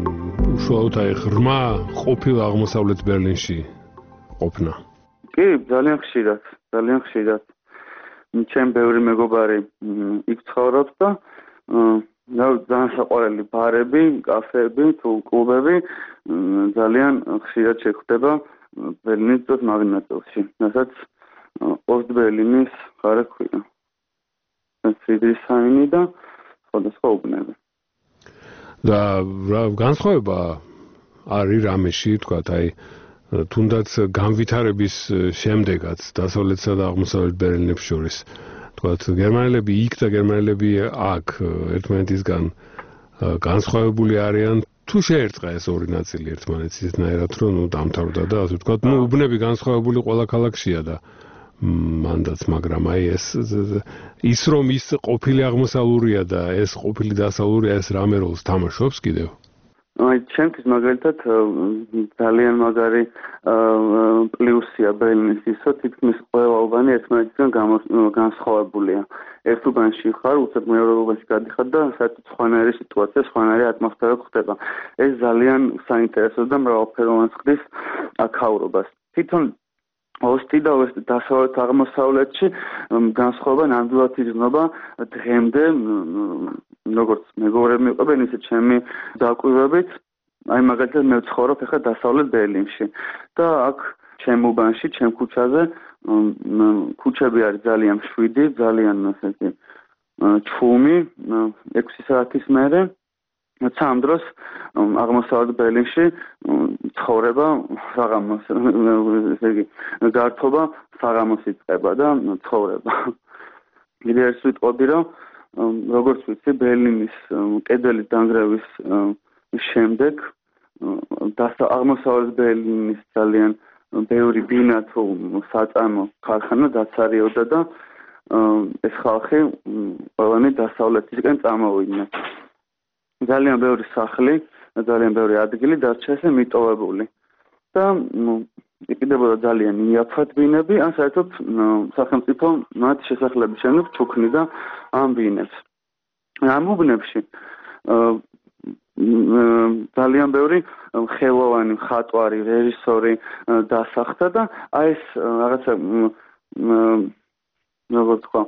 უშუალოდ აი ღრმა ყოფილ აღმოსავლეთ ბერლინში ყოფნა? კი, ძალიან ხშირად. ჩემ ბევრი მეგობარი იქ ცხოვრობს და ძალიან საყვარელი ბარები, კაფეები თუ კლუბები ძალიან ხშირად შეხვდება ბერლინის ძველ მაგნატელში, რასაც ოსტ-ბერლინის ხარა ქვია. ფრიდრიხსჰაინი და სხვადასხვა უბნები. და განსხვავება არის რამეში, თქვათ, აი თუნდაც განვითარების შემდეგაც დასავლეთსა და აღმოსავლეთ ბერლინებს შორის, თქვათ, გერმანელები იქ და გერმანელები აქ ერთმანეთისგან განსხვავებული არიან, თუ შეერწყა ეს ორი ნაწილი ერთმანეთს ისნაირად, რომ დამთავრდა და ასე ვთქვათ, უბნები განსხვავებული ყველა ქალაქშია და მანდაც, მაგრამ აი ის რომ ის ყოფილი აღმოსავლურია და ეს ყოფილი დასავლურია, ეს რამე როლს თამაშობს კიდევ? აი, ჩემთვის მაგალითად ძალიან მაგარი პლუსია ბერლინის ის, რომ თითქმის ყველა უბანი ერთმანეთისგან განსხვავებულია. ერთ უბანში ხარ, უცებ მეორე უბანში გადიხარ და საერთოდ სხვანაირი სიტუაცია, სხვანაირი ატმოსფერო ხდება. ეს ძალიან საინტერესო და მრავალფეროვანს ხდის აქაურობას. თვითონ ოსტი და დასავლეთ აღმოსავლეთში განსხვავება ნამდვილად იზრდება დღემდე, როგორც მეგობრები მიყვებენ, ისე ჩემი დაკვირვებით. აი მაგალითად მე ვცხოვრობ ახლა დასავლეთ ბერლინში და აქ ჩემ უბანში, ჩემ ქუჩაზე ქუჩები არის ძალიან მშვიდი, ძალიან ასე ჩხუმი, 6 საათის მერე სამ დროს აღმოსავლეთ ბერლინში ცხოვრება საღამოს, ესე იგი გართობა საღამოს იწყება და ცხოვრება. კიდევ ერთი ვიტყოდი, რომ როგორც ვიცი, ბერლინის კედლის დანგრევის შემდეგ აღმოსავლეთ ბერლინის ძალიან ბევრი ბინა თუ საწარმო ქარხანა დაცარიოდა და ეს ხალხი ყველანი დასავლეთისკენ წამოვიდნენ. ძალიან ბევრი სახლი, ძალიან ბევრი ადგილი დარჩა ესე მიტოვებული. და იყიდებოდა ძალიან იაფად ბინები, ან საერთოდ სახელმწიფო მათ შესახლების შემდეგ ჩუქნიდა ამ ბინებს. ამ უბნებში ძალიან ბევრი ხელოვანი, მხატვარი, რეჟისორი დასახლდა და აი ეს რაღაცა როგორც თქვა,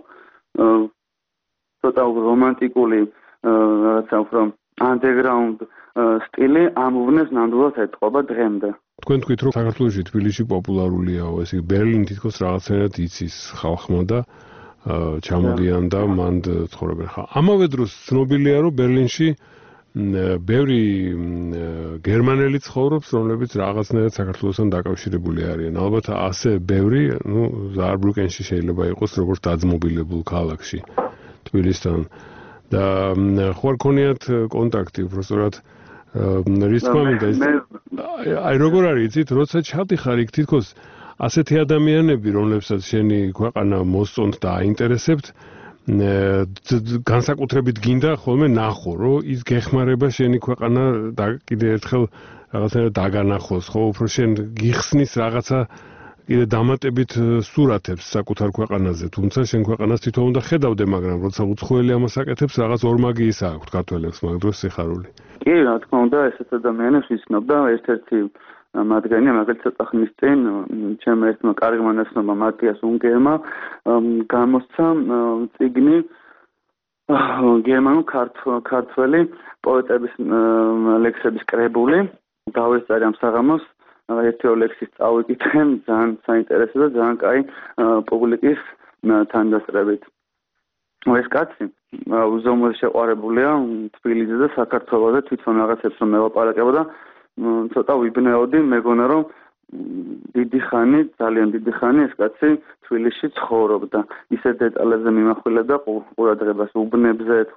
ცოტა რომანტიკული რაღაცა უფრო underground სტილი ამ უბნებს ნამდვილად ეთყობა დღემდე. თქვენ თქვით, რომ საქართველოში თბილისში პოპულარულია, ესე იგი ბერლინი თითქოს რაღაცნაირად იცის ხალხმა და ჩამოდიან და მან ცხოვრობენ. ხა ამავე დროს ცნობილია, რომ ბერლინში ბევრი გერმანელი ცხოვრობს, რომლებიც რაღაცნაირად საქართველოსთან დაკავშირებული არიან. ალბათ ასე ბევრი, ზაარბრუკენში შეიძლება იყოს როგორც დაძმობილებულ ქალაქში თბილისთან. და ხوار ქონიათ კონტაქტი, უბრალოდ რის თქმა უნდა აი როგორ არის იცით, როცა ჩადიხარ იქ თითქოს ასეთი ადამიანები, რომლებსაც შენი ქვეყანა მოსწონთ და აინტერესებთ, განსაკუთრებით გინდა ხოლმე ნახო, რომ ის გეხმარება შენი ქვეყანა და კიდე ერთხელ რაღაცნაირად დაგანახოს, ხო, უფრო შენ გიხსნის რაღაცა კიდე დამატებით სურათებს საკუთარ ქვეყანაზე, თუმცა შენ ქვეყანას თვითონ უნდა ხედავდე, მაგრამ როცა უცხოელი ამას აკეთებს, რაღაც ორმაგი ისა აქვს ქართველებს მაგ დროს სიხარული. კი, რა თქმა უნდა, ესეთ ადამიანებს ვიცნობ და ერთ-ერთი მათგანი, მაგალითად ცოტა ხნის წინ ჩემმა ერთმა კარგმა ნაცნობმა მატიას უნგერმა გამოსცა წიგნი გერმანულ ქართველი პოეტების ლექსების კრებული. დავესწარი ამ საღამოს ერთი-ორი ლექსის წავიკითხე, ძალიან საინტერესო და ძალიან კაი პუბლიკის თანდასწრებით. ეს კაცი უზომოდ შეყვარებულია თბილისზე და საქართველოზე, თვითონ რაღაცებს რომ ელაპარაკებოდა, ცოტა ვიბნეოდი, მეგონა რომ დიდი ხანი, ძალიან დიდი ხანი ეს კაცი თბილისში ცხოვრობდა. ისე დეტალებზე მიმახვილებდა ყურადღებას უბნებზე თუ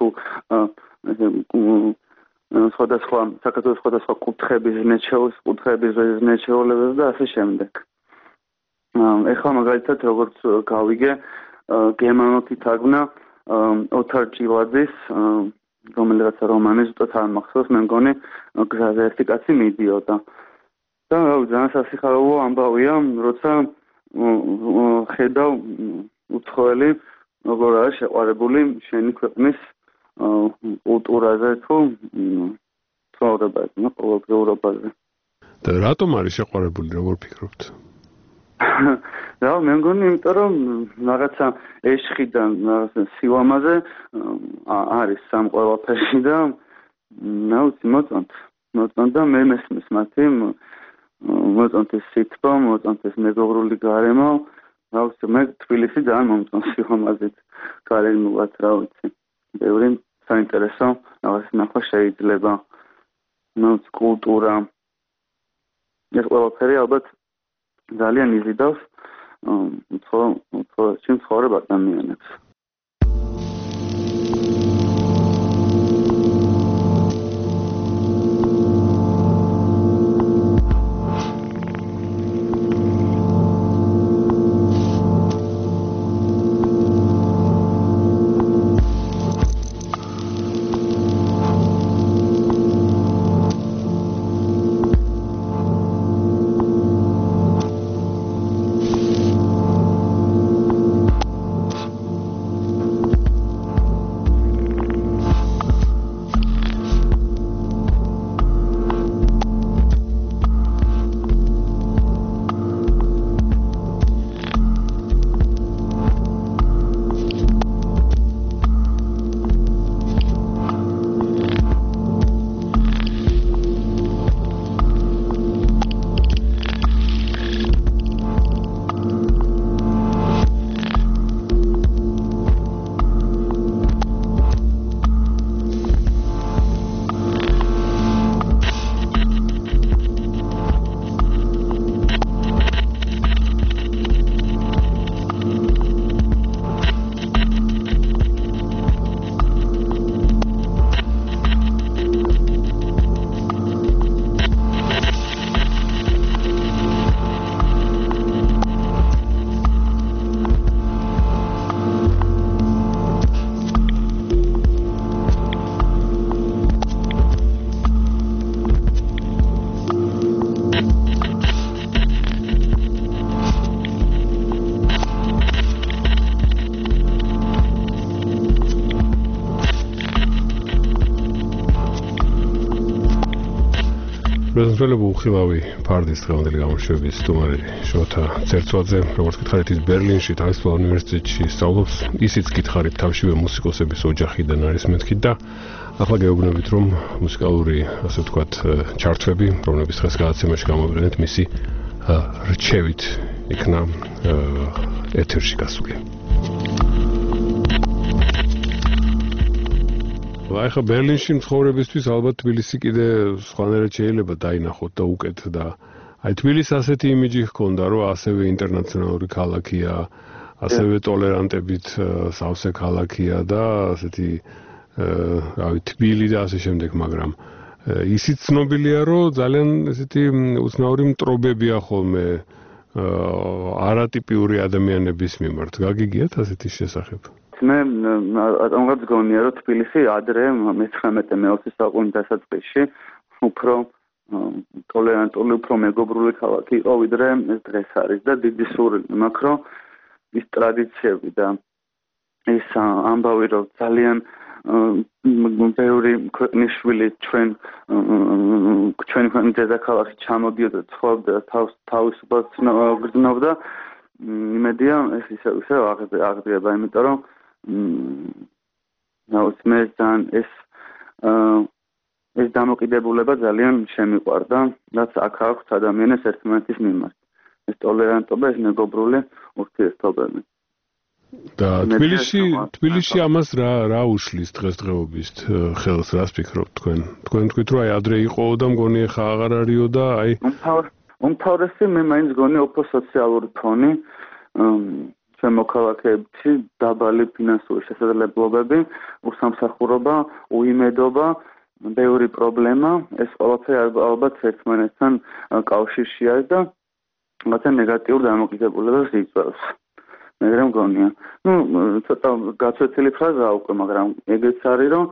სხვადასხვა საქართველოს სხვადასხვა კუთხების ზნეჩეულებებს და ასე შემდეგ. ეხლა მაგალითად როგორც გავიგე, გერმანულად ითარგმნა ოთარ ჭილაძის რომელიღაცა რომანი, ზუსტად არ მახსოვს, მე მგონი გზაზე ერთი კაცი მიდიოდა. და ძალიან სასიხარულო ამბავია, როცა ხედავ უცხოელი როგორ არის შეყვარებული შენი ქვეყნის კულტურაზე თუ ცხოვრებაზე, ყოველდღიურობაზე. და რატომ არის შეყვარებული, როგორ ფიქრობთ? რა, მე მგონი, იმიტომ რომ რაღაცა ეშხიდან სილამაზე არის სამ ყველაფერში და მოწონთ და მე მესმის მათი მოწონთ ეს სიტყვა, მოწონთ ეს მეგობრული გარემო. რა ვიცი, მე თბილისი ძალიან მომწონს სილამაზით გარემოულად, რა ვიცი. ბევრი საინტერესო რაღაც ნახვა შეიძლება. კულტურა. ეს ყველაფერი ალბათ ძალიან იზიდავს ცხოვრებ ადამიანებს. პრეზიდენტები უხილავი ფარდის დღევანდელი გამოშვების სტუმარი შოთა ცერცვაძე, როგორც გითხარით, ის ბერლინში თავისუფალ უნივერსიტეტში სწავლობს. ისიც გითხარით, თავშივე მუსიკოსების ოჯახიდან არის მეთქი და ახლა გეუბნებით, რომ მუსიკალური, ასე ვთქვათ, ჩარტები, რომლებიც დღეს გადაცემაში გამოვიყენეთ, მისი რჩევით იქნა ეთერში გასული. აი ხა ბერლინში მცხოვრებისთვის ალბათ თბილისი კიდე სხვანაირად შეიძლება დაინახოთ და უკეთ და აი თბილისს ასეთი იმიჯი ჰქონდა, რომ ასევე ინტერნაციონალური ქალაქია, ასევე ტოლერანტებით სავსე ქალაქია და ასეთი რავი თბილი და ასე შემდეგ, მაგრამ ისიც ცნობილია, რომ ძალიან ესეთი უცნაური მტრობებია ხოლმე არატიპიური ადამიანების მიმართ. გაგიგიათ ასეთი შესახებ? მე ამღაც გონია, რომ თბილისი ადრე მე-19 საუკუნის დასაწყისში უფრო ტოლერანტული, უფრო მეგობრული ქალაქი იყო, ვიდრე ეს დღეს არის და დიდი სურვილი მაქვს, რომ ის ტრადიციები და ის ამბავი, რომ ძალიან ბევრი ქვეყნის შვილი ჩვენი ქვეყნის დედაქალაქში ჩამოდიოდა და ცხოვრობდა და თავისუფლად გრძნობდა, იმედია ეს ისევ აღდგება, იმიტომ რომ მე ძალიან ეს დამოკიდებულება ძალიან შემიყვარდა, რაც აქ აქვს ადამიანის ერთმანეთის მიმართ. ეს ტოლერანტობა, ეს მეგობრული ურთიერთობები. და თბილისში ამას რა უშლის დღესდღეობით ხელს, რას ფიქრობთ თქვენ? თქვენ თქვით, რომ აი ადრე იყო და მგონი ხა აღარ არისო და აი უმთავრესი მე მაინც გონი უფრო სოციალური ფონი, შემოქალაქეებში დაბალი ფინანსური შესაძლებლობები, უსამსახურობა, უიმედობა, ბევრი პრობლემა, ეს ყველაფერი ალბათ ერთმანეთთან კავშირში არის და რაღაცა ნეგატიურ დამოკიდებულებას იწვევს. მე მგონია. ცოტა გაცვეთილი ფრაზაა უკვე, მაგრამ ეგეც არის, რომ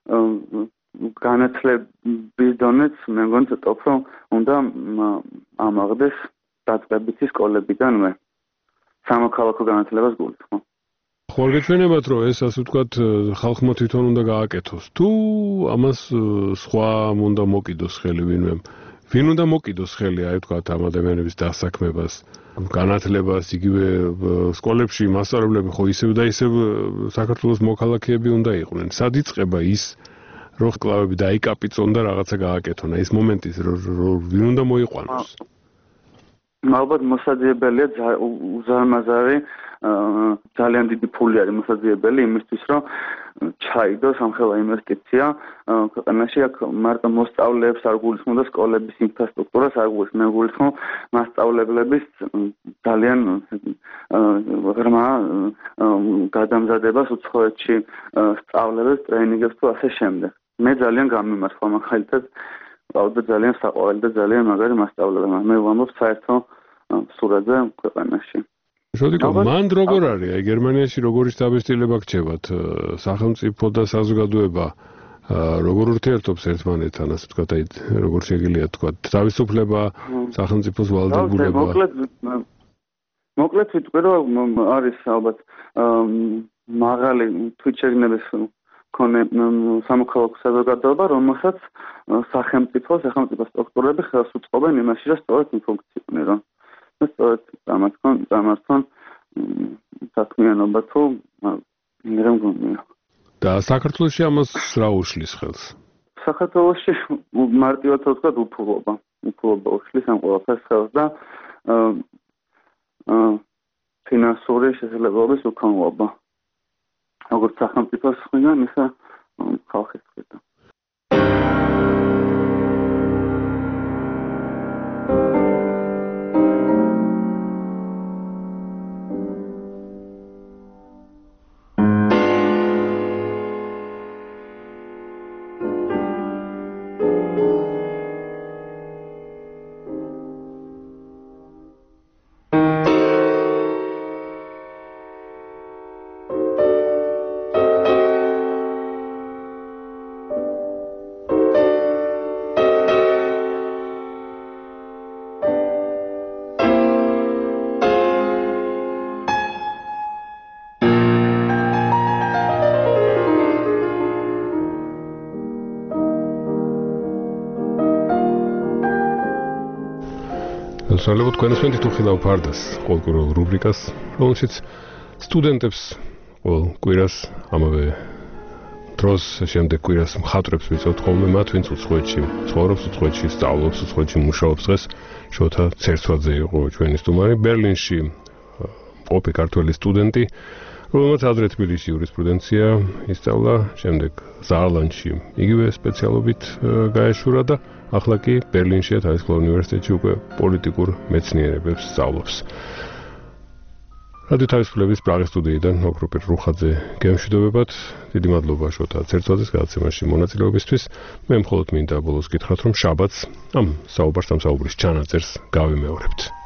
განათლების დონეც მე მგონი ცოტა უფრო უნდა ამაღლდეს დაწყებითი სკოლებიდანვე. სამოქალაქო განათლებას გულისხმობ. ხო, გეჩვენებათ, რომ ეს ასე ვთქვათ, ხალხმა თვითონ უნდა გააკეთოს. თუ ამას სხვა უნდა მოკიდოს ხელი ვინმე? ვინ უნდა მოკიდოს ხელი, აი ვთქვათ, ამ ადამიანების დასაქმებას, განათლებას, იგივე სკოლებში მასწავლებლები ხო ისევ და ისევ საქართველოს მოქალაქეები უნდა იყვნენ. სად იწყება ის, რომ კლავები დაიკაპიცონ და რაღაცა გააკეთონ? აი ეს მომენტი, რომ ვინ უნდა მოიყვანოს? ალბათ მოსაძიებელია უზარმაზარი, ძალიან დიდი ფული არის მოსაძიებელი იმისთვის, რომ ჩაიდოს სამხელა ინვესტიცია ქვეყანაში. აქ მარტო მოსწავლეებს არ გულისხმობ და სკოლების ინფრასტრუქტურას არ გულისხმობ, მე გულისხმობ მასწავლებლების ძალიან ღრმა გადამზადებას უცხოეთში სწავლებას, ტრეინინგებს თუ ასე შემდეგ. მე ძალიან გამიმარხვა მაგალითად ყავდა ძალიან საყვარელი და ძალიან მაგარი მასწავლებელი. მე ვამბობ საერთო სურათზე ქვეყანაში. შოდიკო, მან როგორ არის? აი გერმანიაში როგორი დაბესტილება გჭებათ? სახელმწიფო და საზოგადოება როგორ ურთიერთობს ერთმანეთთან, ასე ვთქვათ, აი როგორ შეგიძლია თქვა, თავისუფლება, სახელმწიფოს ვალდებულება. მოკლედ ვიტყვი, რომ არის ალბათ მაღალი თვითშეგნების მქონე სამოქალაქო საზოგადოება, რომელსაც სახელმწიფო სტრუქტურები ხელს უწყობენ იმაში, რომ სწორედ ფუნქციონირონ. სწორედ წარმართონ საქმიანობა თუ მე მგონია. და საქართველოში ამას რა უშლის ხელს? საქართველოში მარტივად ვთქვათ, უფლობა უშლის ამ ყველაფერს ხელს და ფინანსური შესაძლებლობის უქონლობა. როგორც სახელმწიფოს მხრიდან, ისე ხალხის მხრიდან. მოსალოდნელად თქვენსმენთ უხილავ ფარდას ყოველკვირეულ რუბრიკას, რომელშიც სტუდენტებს ყოველ კვირას ამავე დროს შემდეგ კვირას მხატვრებს ვიწევთ ხოლმე მათ, ვინც უცხოეთში ცხოვრობს, უცხოეთში სწავლობს, უცხოეთში მუშაობს. დღეს შოთა ცერცვაძე იყო ჩვენი სტუმარი, ბერლინში მყოფი ქართველი სტუდენტი, რომელმაც ადრე თბილისში იურისპრუდენცია ისწავლა, შემდეგ ზაალანდში იგივე სპეციალობით გაეშურა და ახლა კი ბერლინში თავისუფალ უნივერსიტეტში უკვე პოლიტიკურ მეცნიერებებს სწავლობს. რადიო თავისუფლების პრაღის სტუდიიდან ოქროპირ რუხაძე გემშვიდობებათ. დიდი მადლობა შოთა ცერცვაძეს გადაცემაში მონაწილეობისთვის. მე მხოლოდ მინდა ბოლოს გითხრათ, რომ შაბათს ამ საუბრის ჩანაწერს გავიმეორებთ.